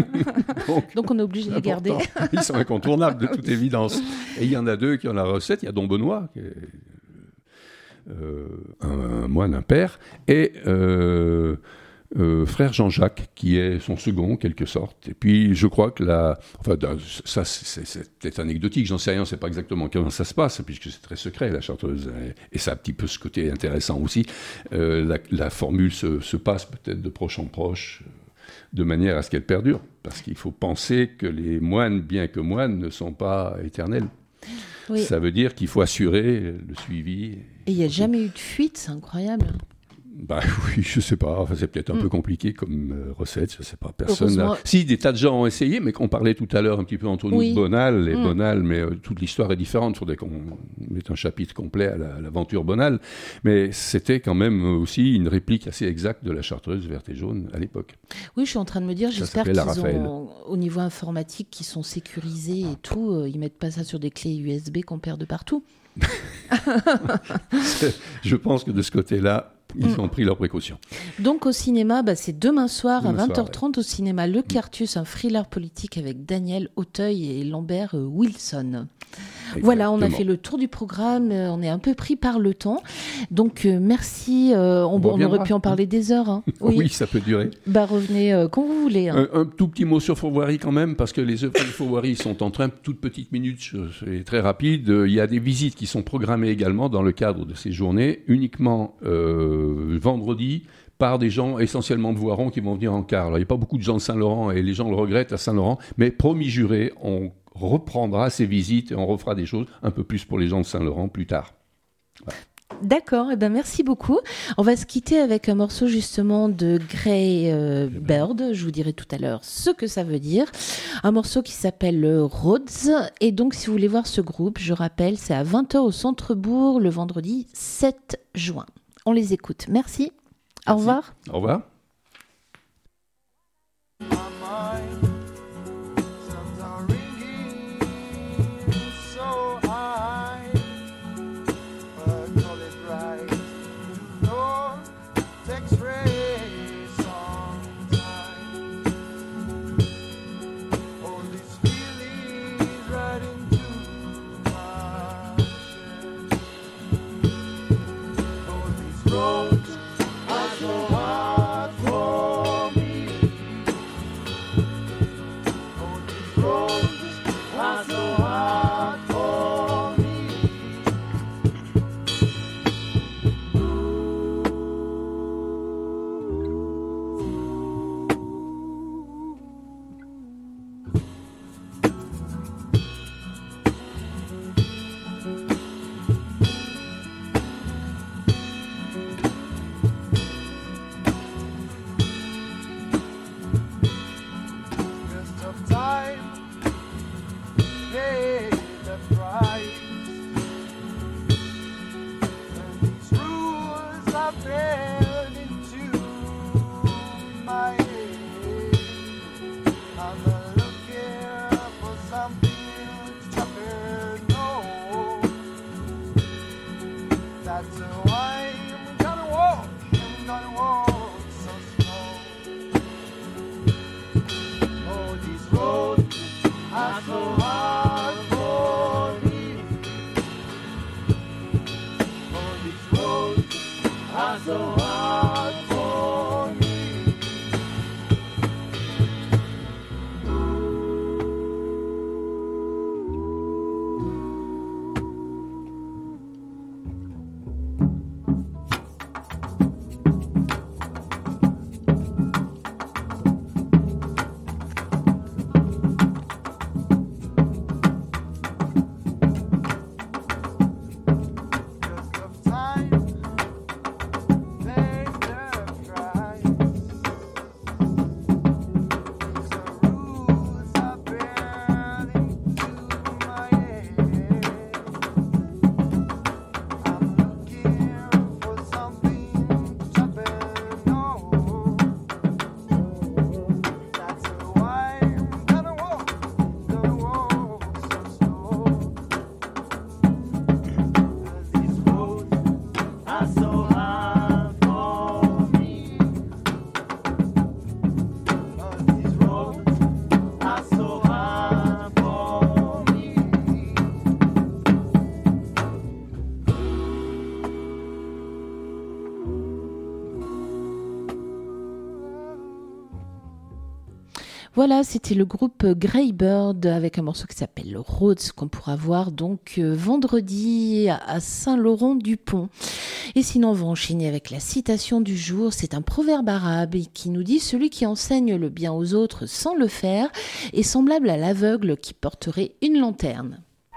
donc, donc on est obligé de les garder. Ils sont incontournables de toute évidence. Et il y en a deux qui ont la recette, il y a Don Benoît, qui est euh, un, un moine, un père, et... Euh, Euh, frère Jean-Jacques, qui est son second, en quelque sorte. Et puis, je crois que la... Enfin, ça, c'est, c'est peut-être anecdotique, j'en sais rien, on ne sait pas exactement comment ça se passe, puisque c'est très secret, la Chartreuse. Et, et ça a un petit peu ce côté intéressant aussi. Euh, la, la formule se, se passe peut-être de proche en proche, de manière à ce qu'elle perdure. Parce qu'il faut penser que les moines, bien que moines, ne sont pas éternels. Oui. Ça veut dire qu'il faut assurer le suivi. Et il n'y a jamais eu de fuite, c'est incroyable. Bah oui, je sais pas. Enfin, c'est peut-être un mm. peu compliqué comme euh, recette, je sais pas. Personne. N'a... Si, des tas de gens ont essayé, mais qu'on parlait tout à l'heure un petit peu entre nous oui. de Bonal et mm. Bonal, mais euh, toute l'histoire est différente. Il faudrait qu'on mette un chapitre complet à, la, à l'aventure Bonal. Mais c'était quand même aussi une réplique assez exacte de la Chartreuse verte et jaune à l'époque. Oui, je suis en train de me dire, ça j'espère qu'ils ont, au niveau informatique, qu'ils sont sécurisés et tout. Euh, ils mettent pas ça sur des clés U S B qu'on perd de partout. Je pense que de ce côté-là, ils mm. ont pris leurs précautions. Donc au cinéma, bah, c'est demain soir demain à vingt heures trente soir, au ouais. cinéma Le Quartus, un thriller politique avec Daniel Auteuil et Lambert euh, Wilson. Exactement. Voilà, on a fait le tour du programme, euh, on est un peu pris par le temps. Donc euh, merci, euh, on, on, on aurait pu en parler des heures. Hein. Oui. oui, ça peut durer. Bah, revenez euh, quand vous voulez. Hein. Un, un tout petit mot sur Fourvoirie quand même, parce que les œuvres de Fourvoirie sont en train, toutes petites minutes, c'est très rapide. Il y a des visites qui sont programmées également dans le cadre de ces journées, uniquement euh, vendredi, par des gens essentiellement de Voiron qui vont venir en car. Alors, il n'y a pas beaucoup de gens de Saint-Laurent et les gens le regrettent à Saint-Laurent, mais promis juré, on reprendra ces visites et on refera des choses un peu plus pour les gens de Saint-Laurent plus tard. Voilà. D'accord, eh ben merci beaucoup. On va se quitter avec un morceau justement de Grey euh, Bird. Je vous dirai tout à l'heure ce que ça veut dire. Un morceau qui s'appelle Rhodes. Et donc, si vous voulez voir ce groupe, je rappelle, c'est à vingt heures au Centre-Bourg le vendredi sept juin. On les écoute. Merci. Merci. Au revoir. Au revoir. roads are so hard for me. Oh, these roads are so hard for me. Just of time, pay the price. And these rules are built into my head. I'm looking for something to know. That's why I'm gonna walk, I'm gonna walk so slow. Oh, these roads are so hard for me. Oh, these roads are so hard for me. Just of time, pay the price. These rules are built into my head. I'm looking for something to know. That's why I'm gonna walk, gonna walk so slow. These roads are so hard for me. These roads are so hard for me. Voilà, c'était le groupe Greybird avec un morceau qui s'appelle Roads qu'on pourra voir donc euh, vendredi à Saint-Laurent-du-Pont. Et sinon, on va enchaîner avec la citation du jour. C'est un proverbe arabe qui nous dit « Celui qui enseigne le bien aux autres sans le faire est semblable à l'aveugle qui porterait une lanterne. »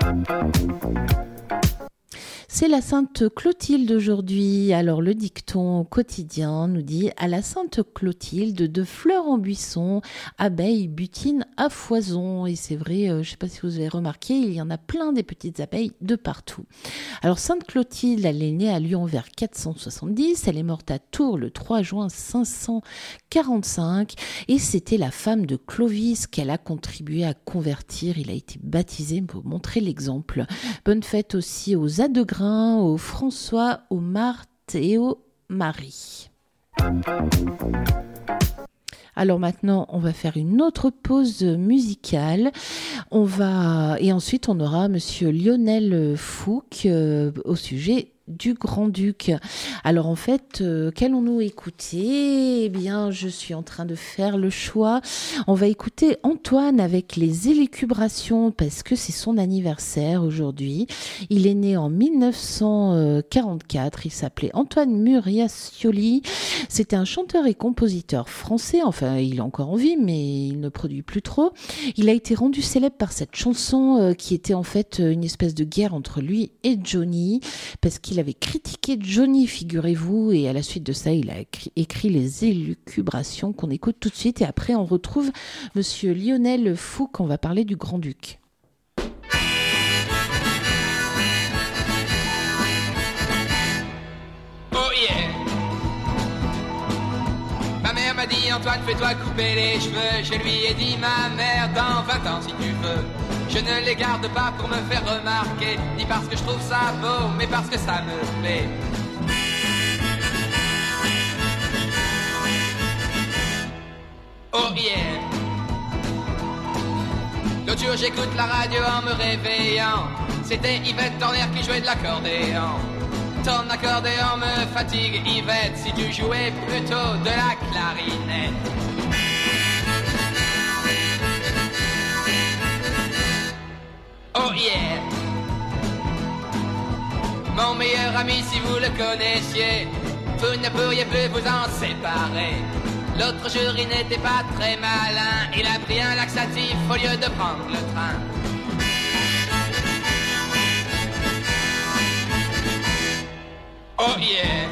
C'est la Sainte Clotilde aujourd'hui. Alors le dicton quotidien nous dit « À la Sainte Clotilde, de fleurs en buisson, abeilles butinent à foison ». Et c'est vrai, euh, je ne sais pas si vous avez remarqué, il y en a plein des petites abeilles de partout. Alors Sainte Clotilde, elle est née à Lyon vers quatre cent soixante-dix, elle est morte à Tours le trois juin cinq cent quarante-cinq et c'était la femme de Clovis qu'elle a contribué à convertir. Il a été baptisé pour montrer l'exemple. Bonne fête aussi aux Adegrins, aux François, aux Marthe et aux Marie. Alors maintenant, on va faire une autre pause musicale. On va et ensuite on aura Monsieur Lionel Fouque euh, au sujet du Grand-Duc. Alors en fait, euh, qu'allons-nous écouter ? Eh bien, je suis en train de faire le choix. On va écouter Antoine avec les élucubrations parce que c'est son anniversaire aujourd'hui. Il est né en mille neuf cent quarante-quatre. Il s'appelait Antoine Muriacioli. C'était un chanteur et compositeur français. Enfin, il est encore en vie, mais il ne produit plus trop. Il a été rendu célèbre par cette chanson euh, qui était en fait une espèce de guerre entre lui et Johnny parce qu'il Il avait critiqué Johnny, figurez-vous, et à la suite de ça, il a écrit, écrit les élucubrations qu'on écoute tout de suite. Et après, on retrouve Monsieur Lionel Fouque, on va parler du Grand-Duc. Oh yeah. Ma mère m'a dit Antoine, fais-toi couper les cheveux. Je lui ai dit ma mère, dans vingt ans si tu veux. Je ne les garde pas pour me faire remarquer, ni parce que je trouve ça beau, mais parce que ça me plaît. Oh yeah. L'autre jour j'écoute la radio en me réveillant. C'était Yvette Horner qui jouait de l'accordéon. ton accordéon me fatigue, Yvette, si tu jouais plutôt de la clarinette. Oh yeah. Mon meilleur ami, si vous le connaissiez, vous ne pourriez plus vous en séparer. L'autre jour, il n'était pas très malin, il a pris un laxatif au lieu de prendre le train. Oh yeah.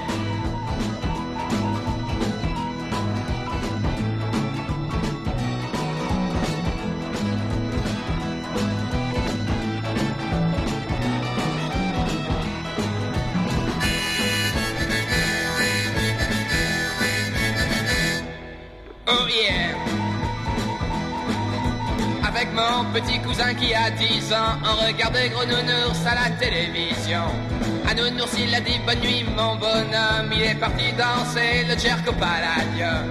Oh yeah. Avec mon petit cousin qui a dix ans, on regardait Gros Nounours à la télévision. À Nounours il a dit bonne nuit mon bonhomme, il est parti danser le Jerko Palladium.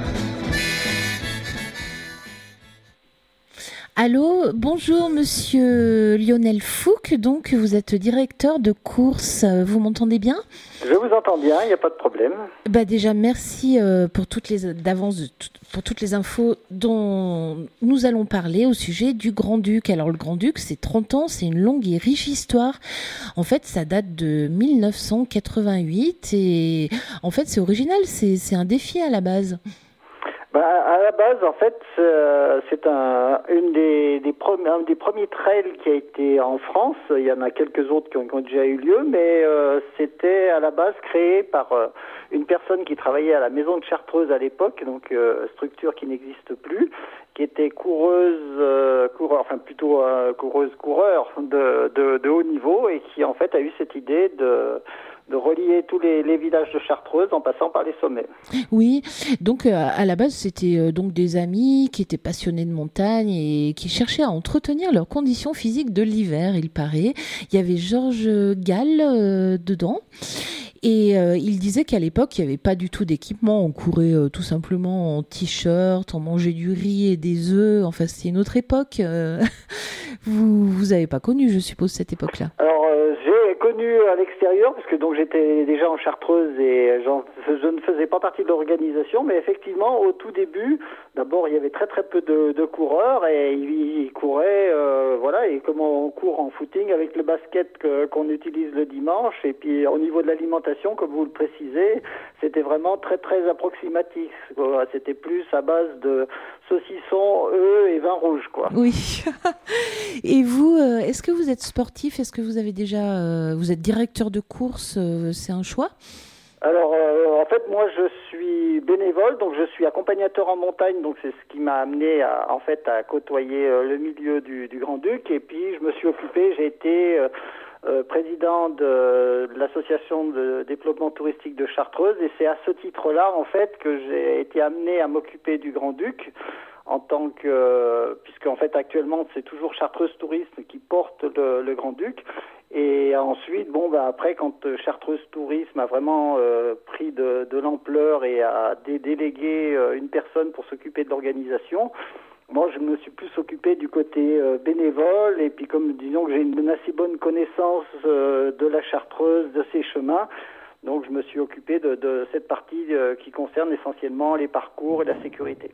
Allô, bonjour monsieur Lionel Fouque, donc vous êtes directeur de course, vous m'entendez bien ? Je vous entends bien, il n'y a pas de problème. Bah déjà merci euh, pour toutes les d'avance pour toutes les infos dont nous allons parler au sujet du Grand-Duc. Alors le Grand-Duc, c'est trente ans, c'est une longue et riche histoire. En fait, ça date de mille neuf cent quatre-vingt-huit et en fait, c'est original, c'est c'est un défi à la base. Bah, à la base, en fait, c'est un, une des, des premiers, un des premiers trails qui a été en France. Il y en a quelques autres qui ont, qui ont déjà eu lieu, mais euh, c'était à la base créé par euh, une personne qui travaillait à la Maison de Chartreuse à l'époque, donc euh, structure qui n'existe plus, qui était coureuse, euh, coureur, enfin plutôt euh, coureuse, coureur de, de, de haut niveau, et qui en fait a eu cette idée de de relier tous les, les villages de Chartreuse en passant par les sommets. Oui, donc euh, à la base c'était euh, donc des amis qui étaient passionnés de montagne et qui cherchaient à entretenir leurs conditions physiques de l'hiver, il paraît. Il y avait Georges Gall euh, dedans. Et euh, il disait qu'à l'époque, il n'y avait pas du tout d'équipement. On courait euh, tout simplement en t-shirt, on mangeait du riz et des œufs. Enfin, c'était une autre époque. Euh, vous vous avez pas connu, je suppose, cette époque-là. Alors, euh, j'ai connu à l'extérieur, parce que donc j'étais déjà en Chartreuse et je ne faisais pas partie de l'organisation. Mais effectivement, au tout début, d'abord, il y avait très très peu de, de coureurs et ils, ils couraient, euh, voilà. Et comme on court en footing avec le basket que, qu'on utilise le dimanche, et puis au niveau de l'alimentation, comme vous le précisez, c'était vraiment très très approximatif. C'était plus à base de saucissons, œufs et vin rouge, quoi. Oui. Et vous, euh, est-ce que vous êtes sportif ? Est-ce que vous avez déjà, euh, vous êtes directeur de course ? euh, C'est un choix ? Alors, euh, en fait, moi, je suis bénévole, donc je suis accompagnateur en montagne, donc c'est ce qui m'a amené à, en fait, à côtoyer euh, le milieu du, du Grand-Duc. Et puis, je me suis occupé, j'ai été euh, Euh, président de, de l'association de développement touristique de Chartreuse, et c'est à ce titre-là en fait que j'ai été amené à m'occuper du Grand-Duc en tant que euh, puisque en fait actuellement c'est toujours Chartreuse Tourisme qui porte le, le Grand-Duc, et ensuite bon bah après quand Chartreuse Tourisme a vraiment euh, pris de, de l'ampleur et a dé- délégué euh, une personne pour s'occuper de l'organisation. Moi, je me suis plus occupé du côté euh, bénévole, et puis comme disons que j'ai une, une assez bonne connaissance euh, de la Chartreuse, de ses chemins, donc je me suis occupé de, de cette partie euh, qui concerne essentiellement les parcours et la sécurité.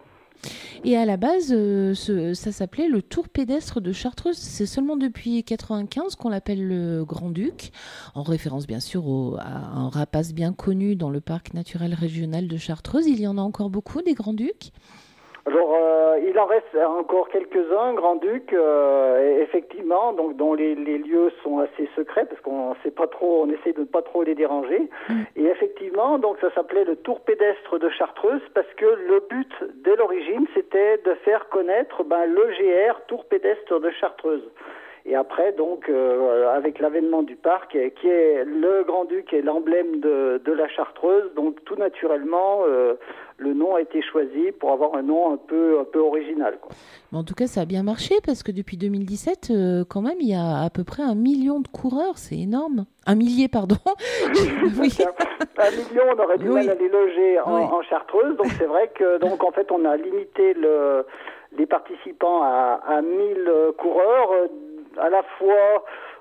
Et à la base, euh, ce, ça s'appelait le Tour pédestre de Chartreuse. C'est seulement depuis quatre-vingt-quinze qu'on l'appelle le Grand-Duc, en référence bien sûr au, à un rapace bien connu dans le parc naturel régional de Chartreuse. Il y en a encore beaucoup, des Grands-Ducs ? Alors, euh, il en reste encore quelques-uns, Grand-Duc, euh, effectivement, donc dont les, les lieux sont assez secrets parce qu'on sait pas trop, on essaie de ne pas trop les déranger. Mmh. Et effectivement, donc ça s'appelait le Tour pédestre de Chartreuse parce que le but dès l'origine, c'était de faire connaître ben, le G R Tour pédestre de Chartreuse. Et après, donc, euh, avec l'avènement du parc, qui est le Grand-Duc et l'emblème de, de la Chartreuse, donc tout naturellement, euh, le nom a été choisi pour avoir un nom un peu, un peu original, quoi. Mais en tout cas, ça a bien marché parce que depuis deux mille dix-sept, euh, quand même, il y a à peu près un million de coureurs. C'est énorme. Un millier, pardon. Oui. Un million, on aurait du oui. mal à les loger en, oui. en Chartreuse. Donc c'est vrai que, donc en fait, on a limité le, les participants à, à mille coureurs. À la fois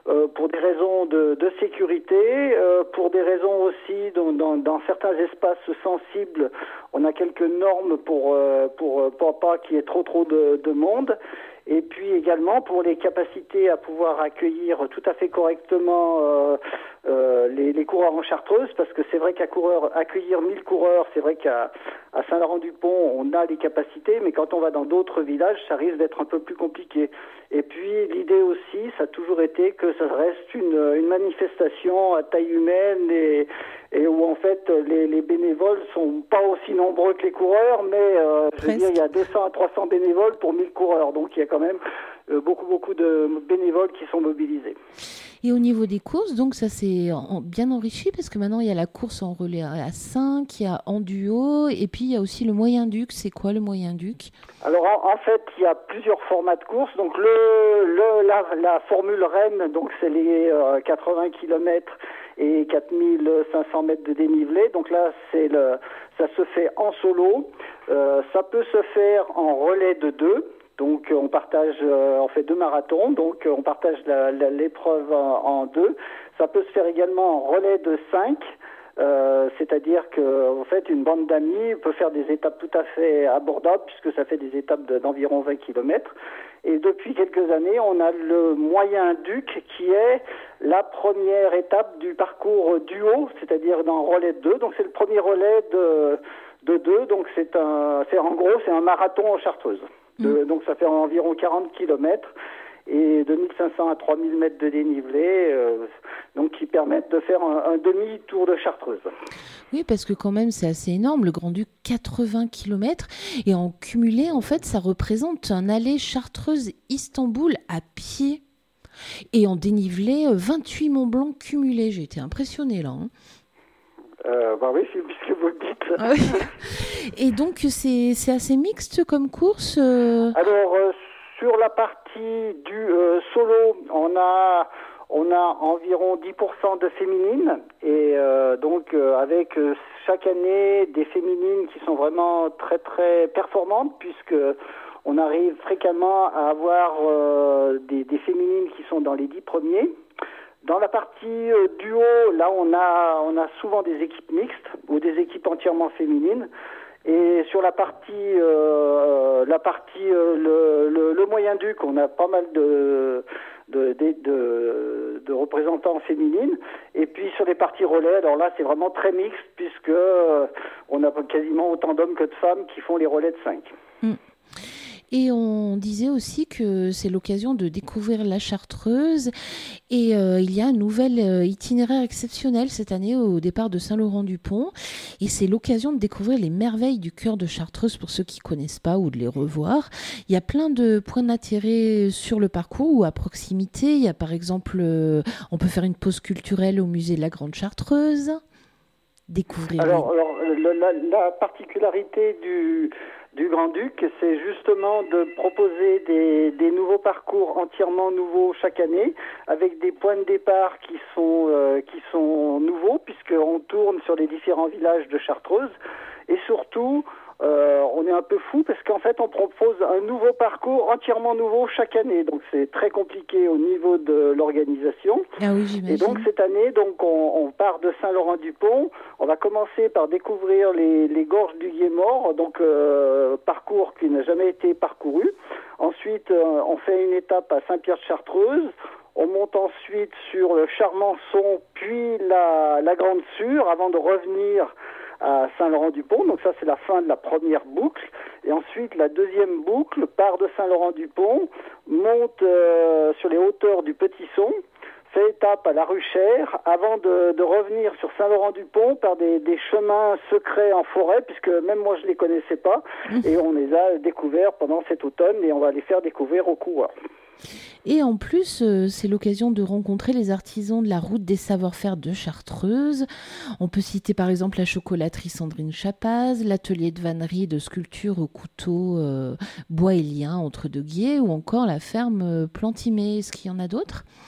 euh, pour des raisons de, de sécurité, euh, pour des raisons aussi dans, dans, dans certains espaces sensibles, on a quelques normes pour euh, pour, pour pas qu'il y ait trop trop de, de monde. Et puis également pour les capacités à pouvoir accueillir tout à fait correctement euh, euh, les, les coureurs en Chartreuse, parce que c'est vrai qu'à coureur, accueillir mille coureurs, c'est vrai qu'à à Saint-Laurent-du-Pont, on a les capacités, mais quand on va dans d'autres villages, ça risque d'être un peu plus compliqué. Et puis l'idée aussi, ça a toujours été que ça reste une, une manifestation à taille humaine et, et où en fait les, les bénévoles sont pas aussi nombreux que les coureurs, mais euh, je veux dire, il y a deux cents à trois cents bénévoles pour mille coureurs, donc il y a quand même euh, beaucoup beaucoup de bénévoles qui sont mobilisés. Et au niveau des courses, donc ça s'est en, bien enrichi parce que maintenant il y a la course en relais à cinq, il y a en duo et puis il y a aussi le moyen duc. C'est quoi le moyen duc? Alors en, en fait il y a plusieurs formats de course. Donc le, le la, la formule reine, donc c'est les euh, quatre-vingts kilomètres et quatre mille cinq cents mètres de dénivelé. Donc là c'est le ça se fait en solo. Euh, ça peut se faire en relais de deux. Donc on partage, euh, on fait deux marathons, donc on partage la, la, l'épreuve en, en deux. Ça peut se faire également en relais de cinq, euh, c'est-à-dire que en fait une bande d'amis peut faire des étapes tout à fait abordables puisque ça fait des étapes de, d'environ vingt kilomètres. Et depuis quelques années, on a le moyen duc qui est la première étape du parcours duo, c'est-à-dire dans relais de deux. Donc c'est le premier relais de de deux, donc c'est un, c'est en gros c'est un marathon en Chartreuse. De, donc ça fait environ quarante kilomètres et deux mille cinq cents à trois mille mètres de dénivelé, euh, donc qui permettent de faire un, un demi-tour de Chartreuse. Oui, parce que quand même c'est assez énorme, le Grand Duc, quatre-vingts kilomètres, et en cumulé, en fait, ça représente un aller Chartreuse-Istanbul à pied, et en dénivelé, vingt-huit Mont Blanc cumulés. J'ai été impressionnée là. Hein. Euh, bah oui, c'est puisque vous le dites. Ah oui. Et donc, c'est, c'est assez mixte comme course euh... Alors, euh, sur la partie du euh, solo, on a, on a environ dix pour cent de féminines. Et euh, donc, euh, avec euh, chaque année des féminines qui sont vraiment très, très performantes, puisque on arrive fréquemment à avoir euh, des, des féminines qui sont dans les dix premiers. Dans la partie euh, duo, là, on a, on a souvent des équipes mixtes ou des équipes entièrement féminines. Et sur la partie, euh, la partie, euh, le, le, le moyen duc, on a pas mal de, de, de, de, de représentants féminines. Et puis sur les parties relais, alors là, c'est vraiment très mixte puisque euh, on a quasiment autant d'hommes que de femmes qui font les relais de cinq. Mmh. Et on disait aussi que c'est l'occasion de découvrir la Chartreuse. Et euh, il y a un nouvel euh, itinéraire exceptionnel cette année au départ de Saint-Laurent-du-Pont. Et c'est l'occasion de découvrir les merveilles du cœur de Chartreuse pour ceux qui ne connaissent pas ou de les revoir. Il y a plein de points d'intérêt sur le parcours ou à proximité. Il y a par exemple, euh, on peut faire une pause culturelle au musée de la Grande Chartreuse. Découvrir. Alors, alors la, la, la particularité du... du Grand-Duc, c'est justement de proposer des, des nouveaux parcours entièrement nouveaux chaque année, avec des points de départ qui sont, euh, qui sont nouveaux, puisqu'on tourne sur les différents villages de Chartreuse, et surtout, euh, on est un peu fou, parce qu'en fait, on propose un nouveau parcours entièrement nouveau chaque année, donc c'est très compliqué au niveau de l'organisation. Ah oui, j'imagine. Et donc, cette année, donc, on, on part de Saint-Laurent-du-Pont. On va commencer par découvrir les, les gorges du Gué-Mort, donc euh, parcours qui n'a jamais été parcouru. Ensuite, euh, on fait une étape à Saint-Pierre-de-Chartreuse. On monte ensuite sur le Charmançon, puis la, la Grande Sûre, avant de revenir à Saint-Laurent-du-Pont. Donc ça, c'est la fin de la première boucle. Et ensuite, la deuxième boucle part de Saint-Laurent-du-Pont, monte euh, sur les hauteurs du Petit-Son, fait étape à La Ruchère avant de, de revenir sur Saint-Laurent-du-Pont par des, des chemins secrets en forêt, puisque même moi je les connaissais pas, et on les a découverts pendant cet automne et on va les faire découvrir aux coureurs. Et en plus, euh, c'est l'occasion de rencontrer les artisans de la route des savoir-faire de Chartreuse. On peut citer par exemple la chocolaterie Sandrine Chapaz, l'atelier de vannerie et de sculpture au couteau euh, bois et lien entre deux guiers, ou encore la ferme euh, Plantimé. Est-ce qu'il y en a d'autres ?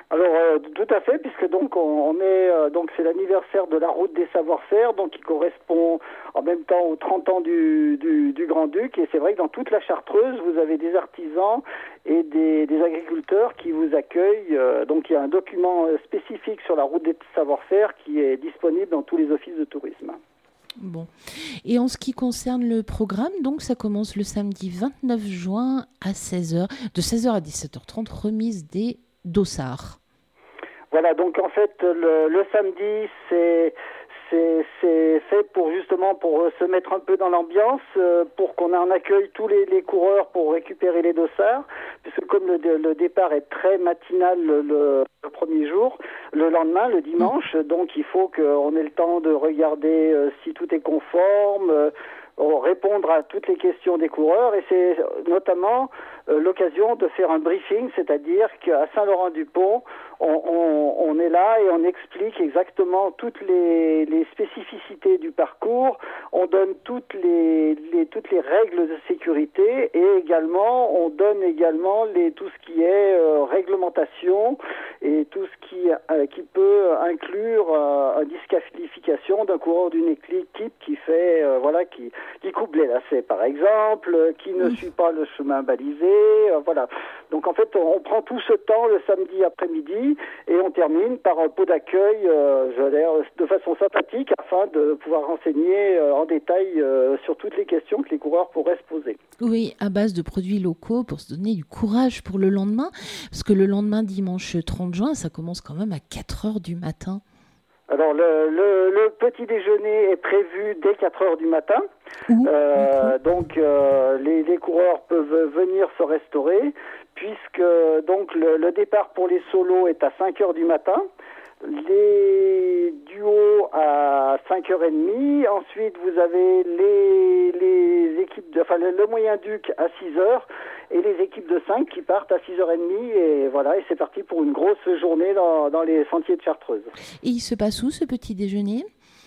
Alors euh, tout à fait, puisque donc on, on est euh, donc c'est l'anniversaire de la route des savoir-faire, donc qui correspond en même temps aux trente ans du, du, du Grand-Duc. Et c'est vrai que dans toute la Chartreuse, vous avez des artisans et des, des agriculteurs qui vous accueillent. Euh, donc il y a un document spécifique sur la route des savoir-faire qui est disponible dans tous les offices de tourisme. Bon. Et en ce qui concerne le programme, donc ça commence le samedi vingt-neuf juin à seize heures, de seize heures à dix-sept heures trente, remise des dossards. Voilà, donc en fait, le, le samedi, c'est, c'est, c'est fait pour justement pour se mettre un peu dans l'ambiance, euh, pour qu'on en accueille tous les, les coureurs pour récupérer les dossards, puisque comme le, le départ est très matinal le, le, le premier jour, le lendemain, le dimanche, mmh. donc il faut qu'on ait le temps de regarder euh, si tout est conforme, euh, répondre à toutes les questions des coureurs, et c'est notamment euh, l'occasion de faire un briefing, c'est-à-dire qu'à Saint-Laurent-du-Pont, on, on, on est là et on explique exactement toutes les, les spécificités du parcours, on donne toutes les, les, toutes les règles de sécurité et également, on donne également les, tout ce qui est euh, réglementation et tout ce qui, euh, qui peut inclure euh, une disqualification d'un coureur d'une équipe qui fait, euh, voilà, qui, qui coupe les lacets par exemple, qui ne mmh. suit pas le chemin balisé, euh, voilà. Donc en fait, on, on prend tout ce temps le samedi après-midi et on termine par un pot d'accueil, euh, je veux dire, de façon sympathique afin de pouvoir renseigner euh, en détail euh, sur toutes les questions que les coureurs pourraient se poser. Oui, à base de produits locaux pour se donner du courage pour le lendemain, parce que le lendemain, dimanche trente juin, ça commence quand même à quatre heures du matin. Alors le, le, le petit déjeuner est prévu dès quatre heures du matin. Mmh, euh, donc euh, les, les coureurs peuvent venir se restaurer, puisque donc le, le départ pour les solos est à cinq heures du matin, les duos à cinq heures trente, ensuite vous avez les, les équipes de, enfin le, le moyen duc à six heures et les équipes de cinq qui partent à six heures trente, et voilà, et c'est parti pour une grosse journée dans, dans les sentiers de Chartreuse. Et il se passe où ce petit déjeuner ?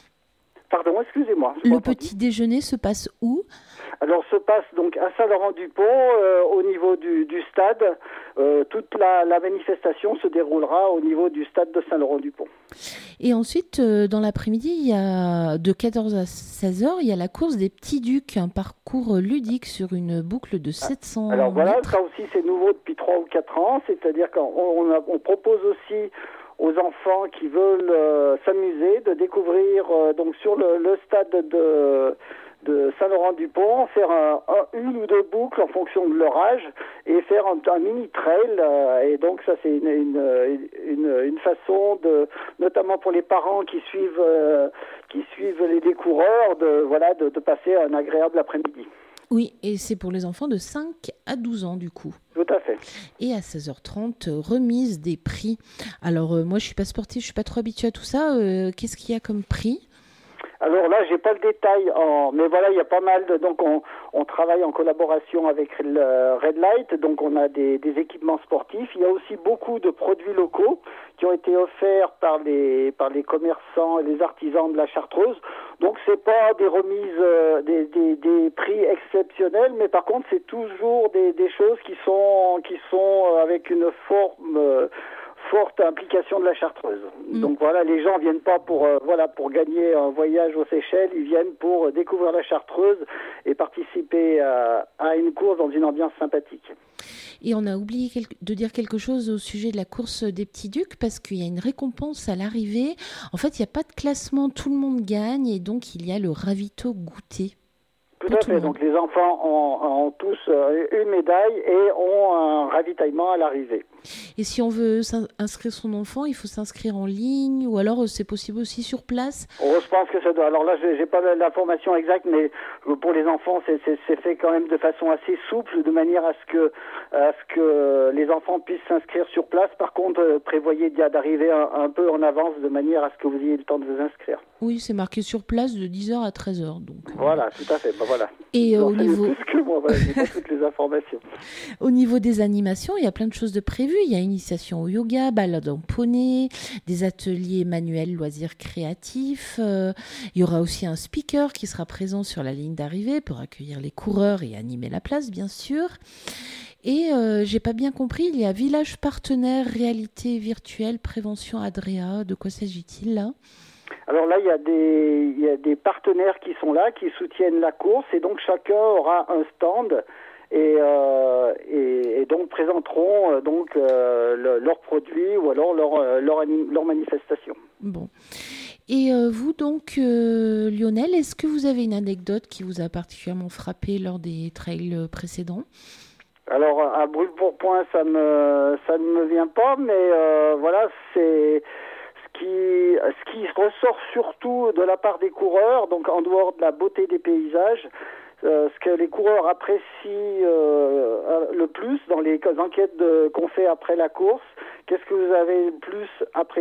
Pardon, excusez-moi. Le petit déjeuner se passe où ? Alors, se passe donc à Saint-Laurent-du-Pont, euh, au niveau du, du stade. Euh, toute la, la manifestation se déroulera au niveau du stade de Saint-Laurent-du-Pont. Et ensuite, euh, dans l'après-midi, il y a de quatorze à seize heures, il y a la course des Petits Ducs, un parcours ludique sur une boucle de sept cents mètres. Alors voilà, ça aussi c'est nouveau depuis trois ou quatre ans, c'est-à-dire qu'on on, a, on propose aussi aux enfants qui veulent euh, s'amuser de découvrir euh, donc sur le, le stade de, de Saint-Laurent-du-Pont, faire un, un, une ou deux boucles en fonction de leur âge et faire un, un mini trail. Euh, et donc ça c'est une, une, une, une façon de, notamment pour les parents qui suivent euh, qui suivent les, les coureurs, de voilà de, de passer un agréable après-midi. Oui, et c'est pour les enfants de cinq à douze ans du coup. Tout à fait. Et à seize heures trente, remise des prix. Alors euh, moi je suis pas sportive, je suis pas trop habituée à tout ça. Euh, qu'est-ce qu'il y a comme prix ? Alors là, j'ai pas le détail, en... mais voilà, il y a pas mal de... Donc on, on travaille en collaboration avec le Red Light, donc on a des, des équipements sportifs. Il y a aussi beaucoup de produits locaux qui ont été offerts par les par les commerçants et les artisans de la Chartreuse. Donc c'est pas des remises, euh, des, des, des prix exceptionnels, mais par contre c'est toujours des, des choses qui sont qui sont avec une forme euh, forte implication de la Chartreuse. Mmh. Donc voilà, les gens viennent pas pour euh, voilà pour gagner un voyage aux Seychelles, ils viennent pour euh, découvrir la Chartreuse et participer à, à une course dans une ambiance sympathique. Et on a oublié quelque, de dire quelque chose au sujet de la course des Petits Ducs, parce qu'il y a une récompense à l'arrivée. En fait, il n'y a pas de classement, tout le monde gagne, et donc il y a le ravito goûter. Tout à fait, donc les enfants ont, ont tous une médaille et ont un ravitaillement à l'arrivée. Et si on veut inscrire son enfant, il faut s'inscrire en ligne, ou alors c'est possible aussi sur place ? Oh, je pense que ça doit. Alors là, j'ai, j'ai pas l'information exacte, mais pour les enfants, c'est, c'est, c'est fait quand même de façon assez souple, de manière à ce que, à ce que les enfants puissent s'inscrire sur place. Par contre, prévoyez d'arriver un, un peu en avance, de manière à ce que vous ayez le temps de vous inscrire. Oui, c'est marqué sur place de dix heures à treize heures. Donc, voilà, euh... tout à fait. Ben, voilà. Et euh, au niveau... plus que moi, voilà, j'ai pas toutes les informations. Au niveau des animations, il y a plein de choses de prévues. Il y a initiation au yoga, balade en poney, des ateliers manuels, loisirs créatifs. Euh, il y aura aussi un speaker qui sera présent sur la ligne d'arrivée pour accueillir les coureurs et animer la place, bien sûr. Et euh, j'ai pas bien compris, il y a Village Partenaire, Réalité Virtuelle, Prévention Adrea. De quoi s'agit-il là ? Alors là, il y a des, il y a des partenaires qui sont là, qui soutiennent la course, et donc chacun aura un stand et, euh, et, et donc présenteront euh, donc euh, le, leurs produits ou alors leur, euh, leur, anim, leur manifestation. Bon. Et euh, vous donc, euh, Lionel, est-ce que vous avez une anecdote qui vous a particulièrement frappé lors des trails précédents ? Alors à brûle-pourpoint, ça me, ça ne me vient pas, mais euh, voilà, c'est ce qui, ce qui ressort surtout de la part des coureurs, donc en dehors de la beauté des paysages. Euh, ce que les coureurs apprécient euh, le plus dans les enquêtes de, qu'on fait après la course, qu'est-ce que vous avez le plus apprécié ?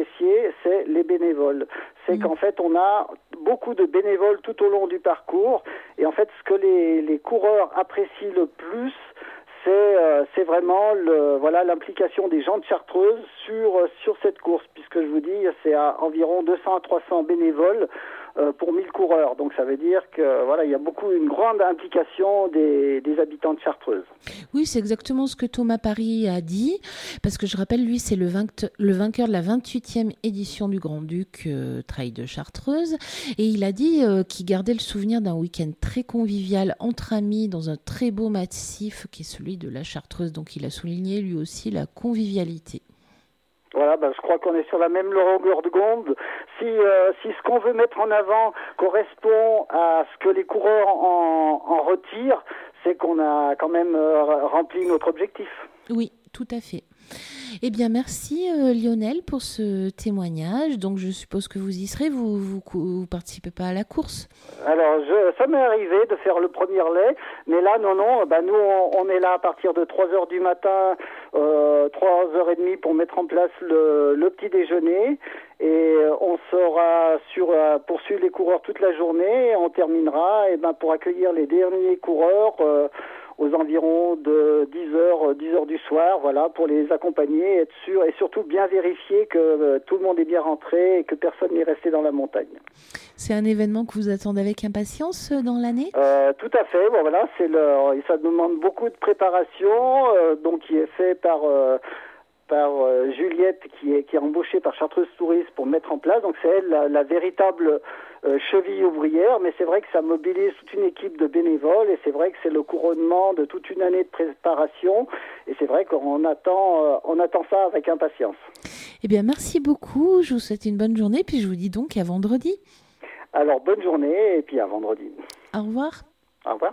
C'est les bénévoles. C'est mmh. qu'en fait, on a beaucoup de bénévoles tout au long du parcours. Et en fait, ce que les, les coureurs apprécient le plus, c'est, euh, c'est vraiment le, voilà, l'implication des gens de Chartreuse sur, sur cette course. Puisque je vous dis, c'est à environ deux cents à trois cents bénévoles Euh, pour mille coureurs. Donc ça veut dire que voilà, il y a beaucoup une grande implication des, des habitants de Chartreuse. Oui, c'est exactement ce que Thomas Paris a dit, parce que je rappelle, lui, c'est le, vainque- le vainqueur de la vingt-huitième édition du Grand-Duc euh, Trail de Chartreuse, et il a dit euh, qu'il gardait le souvenir d'un week-end très convivial entre amis dans un très beau massif qui est celui de la Chartreuse. Donc il a souligné lui aussi la convivialité. Voilà, ben, je crois qu'on est sur la même longueur de onde. Si, euh, si ce qu'on veut mettre en avant correspond à ce que les coureurs en, en retirent, c'est qu'on a quand même euh, rempli notre objectif. Oui, tout à fait. Eh bien, merci euh, Lionel pour ce témoignage. Donc, je suppose que vous y serez. Vous vous, vous participez pas à la course ? Alors, je, ça m'est arrivé de faire le premier lait, mais là, non, non. Ben, nous, on, on est là à partir de trois heures du matin, euh, trois heures trente pour mettre en place le, le petit déjeuner. Et on sera sur euh, poursuivre les coureurs toute la journée. Et on terminera, et ben, pour accueillir les derniers coureurs. Euh, aux environs de dix heures, dix heures du soir, voilà, pour les accompagner, être sûr et surtout bien vérifier que euh, tout le monde est bien rentré et que personne n'est resté dans la montagne. C'est un événement que vous attendez avec impatience dans l'année ? euh, Tout à fait, bon voilà, c'est le, ça demande beaucoup de préparation, euh, donc qui est fait par... Euh, par euh, Juliette qui est, qui est embauchée par Chartreuse Tourisme pour mettre en place. Donc c'est elle la, la véritable euh, cheville ouvrière, mais c'est vrai que ça mobilise toute une équipe de bénévoles et c'est vrai que c'est le couronnement de toute une année de préparation et c'est vrai qu'on attend, euh, on attend ça avec impatience. Eh bien merci beaucoup, je vous souhaite une bonne journée puis je vous dis donc à vendredi. Alors bonne journée et puis à vendredi. Au revoir. Au revoir.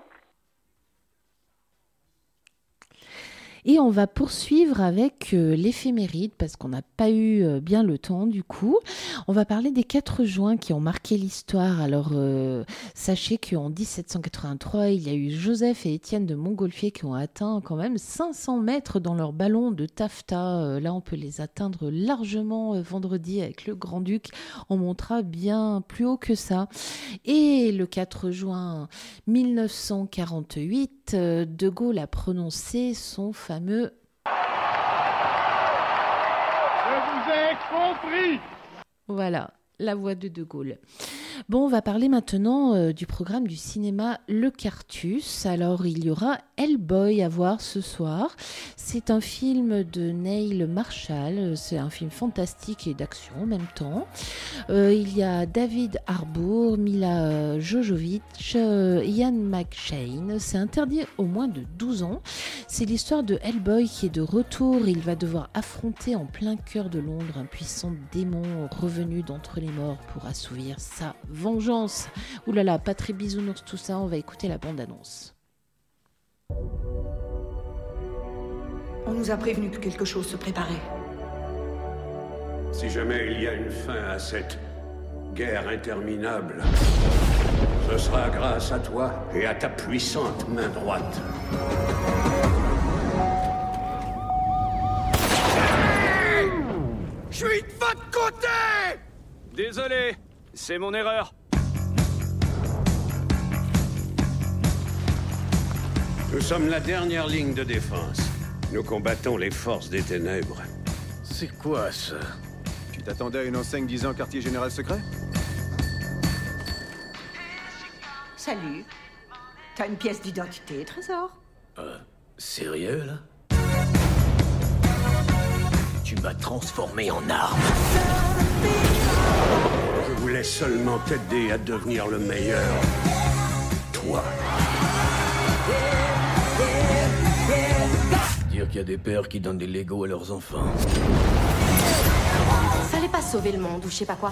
Et on va poursuivre avec euh, l'éphéméride parce qu'on n'a pas eu euh, bien le temps du coup. On va parler des quatre juin qui ont marqué l'histoire. Alors euh, sachez qu'en dix-sept cent quatre-vingt-trois, il y a eu Joseph et Étienne de Montgolfier qui ont atteint quand même cinq cents mètres dans leur ballon de taffetas. Euh, là, on peut les atteindre largement euh, vendredi avec le Grand-Duc. On montera bien plus haut que ça. Et le quatre juin mille neuf cent quarante-huit, euh, De Gaulle a prononcé son fameux fameux. Je vous ai compris. Voilà, la voix de De Gaulle. Bon, on va parler maintenant euh, du programme du cinéma Le Cartus. Alors, il y aura Hellboy à voir ce soir. C'est un film de Neil Marshall. C'est un film fantastique et d'action en même temps. Euh, il y a David Harbour, Mila Jovovich, euh, Ian McShane. C'est interdit au moins de douze ans. C'est l'histoire de Hellboy qui est de retour. Il va devoir affronter en plein cœur de Londres un puissant démon revenu d'entre les morts pour assouvir sa vengeance. Ouh là là, pas très bisounours tout ça, on va écouter la bande-annonce. On nous a prévenu que quelque chose se préparait. Si jamais il y a une fin à cette guerre interminable, ce sera grâce à toi et à ta puissante main droite. Je suis de votre côté! Désolé, c'est mon erreur. Nous sommes la dernière ligne de défense. Nous combattons les forces des ténèbres. C'est quoi ça? Tu t'attendais à une enseigne disant quartier général secret? Salut. T'as une pièce d'identité, Trésor? Euh, sérieux, là? Tu m'as transformé en arme. Je voulais seulement t'aider à devenir le meilleur. Toi. Dire qu'il y a des pères qui donnent des Legos à leurs enfants. Fallait pas sauver le monde ou je sais pas quoi.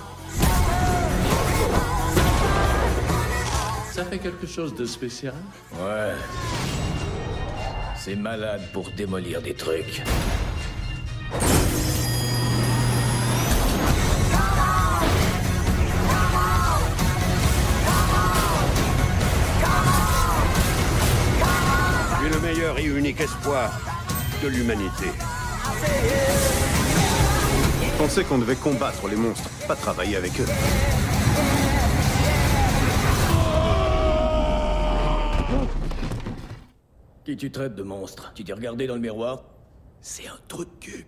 Ça fait quelque chose de spécial? Ouais. C'est malade pour démolir des trucs. Tu es le meilleur et unique espoir de l'humanité. Je pensais qu'on devait combattre les monstres, pas travailler avec eux. Qui tu traites de monstre? Tu t'es regardé dans le miroir? C'est un trou de cul.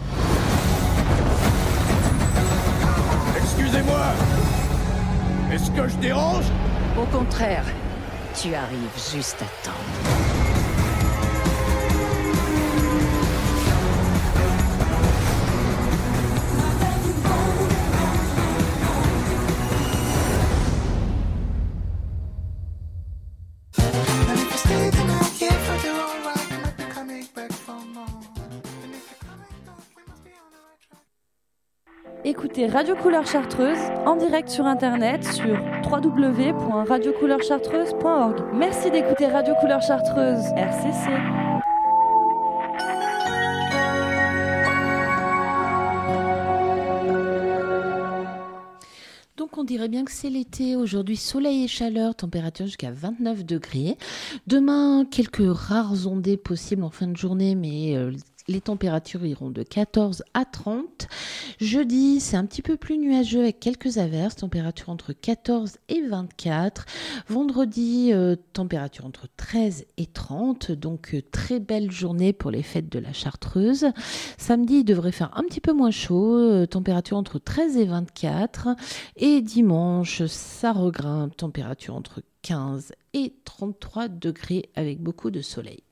Excusez-moi! Est-ce que je dérange? Au contraire, tu arrives juste à temps. Écoutez Radio Couleur Chartreuse en direct sur internet sur w w w point radio couleur chartreuse point org. Merci d'écouter Radio Couleur Chartreuse, R C C. Donc on dirait bien que c'est l'été. Aujourd'hui, soleil et chaleur, température jusqu'à vingt-neuf degrés. Demain, quelques rares ondées possibles en fin de journée, mais euh, les températures iront de quatorze à trente. Jeudi, c'est un petit peu plus nuageux avec quelques averses, température entre quatorze et vingt-quatre. Vendredi, euh, température entre treize et trente, donc euh, très belle journée pour les fêtes de la Chartreuse. Samedi, il devrait faire un petit peu moins chaud, euh, température entre treize et vingt-quatre. Et dimanche, ça regrimpe, température entre quinze et trente-trois degrés avec beaucoup de soleil.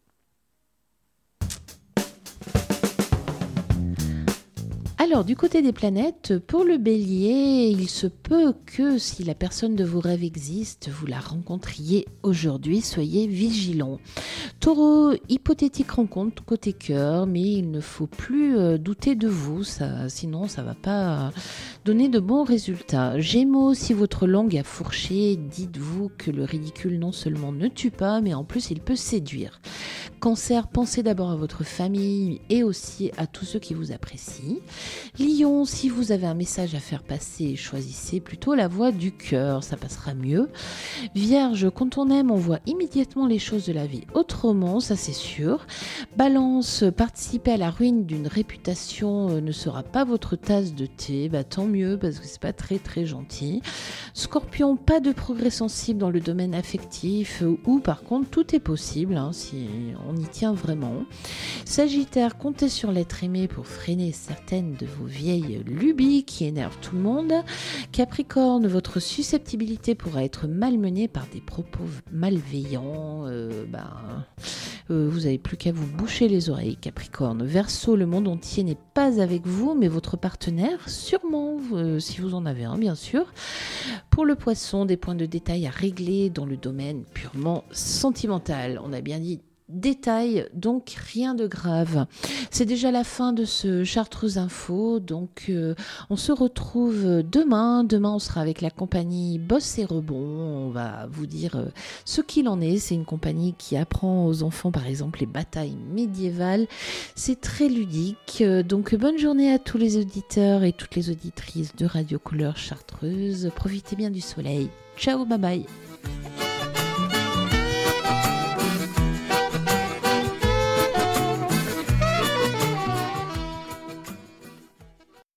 Alors, du côté des planètes, pour le Bélier, il se peut que si la personne de vos rêves existe, vous la rencontriez aujourd'hui, soyez vigilants. Taureau, hypothétique rencontre côté cœur, mais il ne faut plus euh, douter de vous, ça, sinon ça ne va pas donner de bons résultats. Gémeaux, si votre langue a fourché, dites-vous que le ridicule non seulement ne tue pas, mais en plus il peut séduire. Cancer, pensez d'abord à votre famille et aussi à tous ceux qui vous apprécient. Lion, si vous avez un message à faire passer, choisissez plutôt la voie du cœur, ça passera mieux. Vierge, quand on aime, on voit immédiatement les choses de la vie autrement, ça c'est sûr. Balance, participer à la ruine d'une réputation euh, ne sera pas votre tasse de thé, bah, tant mieux parce que c'est pas très très gentil. Scorpion, pas de progrès sensible dans le domaine affectif euh, ou par contre tout est possible hein, si on y tient vraiment. Sagittaire, comptez sur l'être aimé pour freiner certaines de vos vieilles lubies qui énervent tout le monde. Capricorne, votre susceptibilité pourra être malmenée par des propos malveillants. Euh, ben, euh, vous n'avez plus qu'à vous boucher les oreilles, Capricorne. Verseau, le monde entier n'est pas avec vous, mais votre partenaire, sûrement, euh, si vous en avez un, bien sûr. Pour le Poisson, des points de détail à régler dans le domaine purement sentimental. On a bien dit détail, donc rien de grave. C'est déjà la fin de ce Chartreuse Info, donc euh, on se retrouve demain. Demain, on sera avec la compagnie Boss et Rebond. On va vous dire euh, ce qu'il en est. C'est une compagnie qui apprend aux enfants, par exemple, les batailles médiévales. C'est très ludique. Euh, donc, bonne journée à tous les auditeurs et toutes les auditrices de Radio Couleur Chartreuse. Profitez bien du soleil. Ciao, bye bye.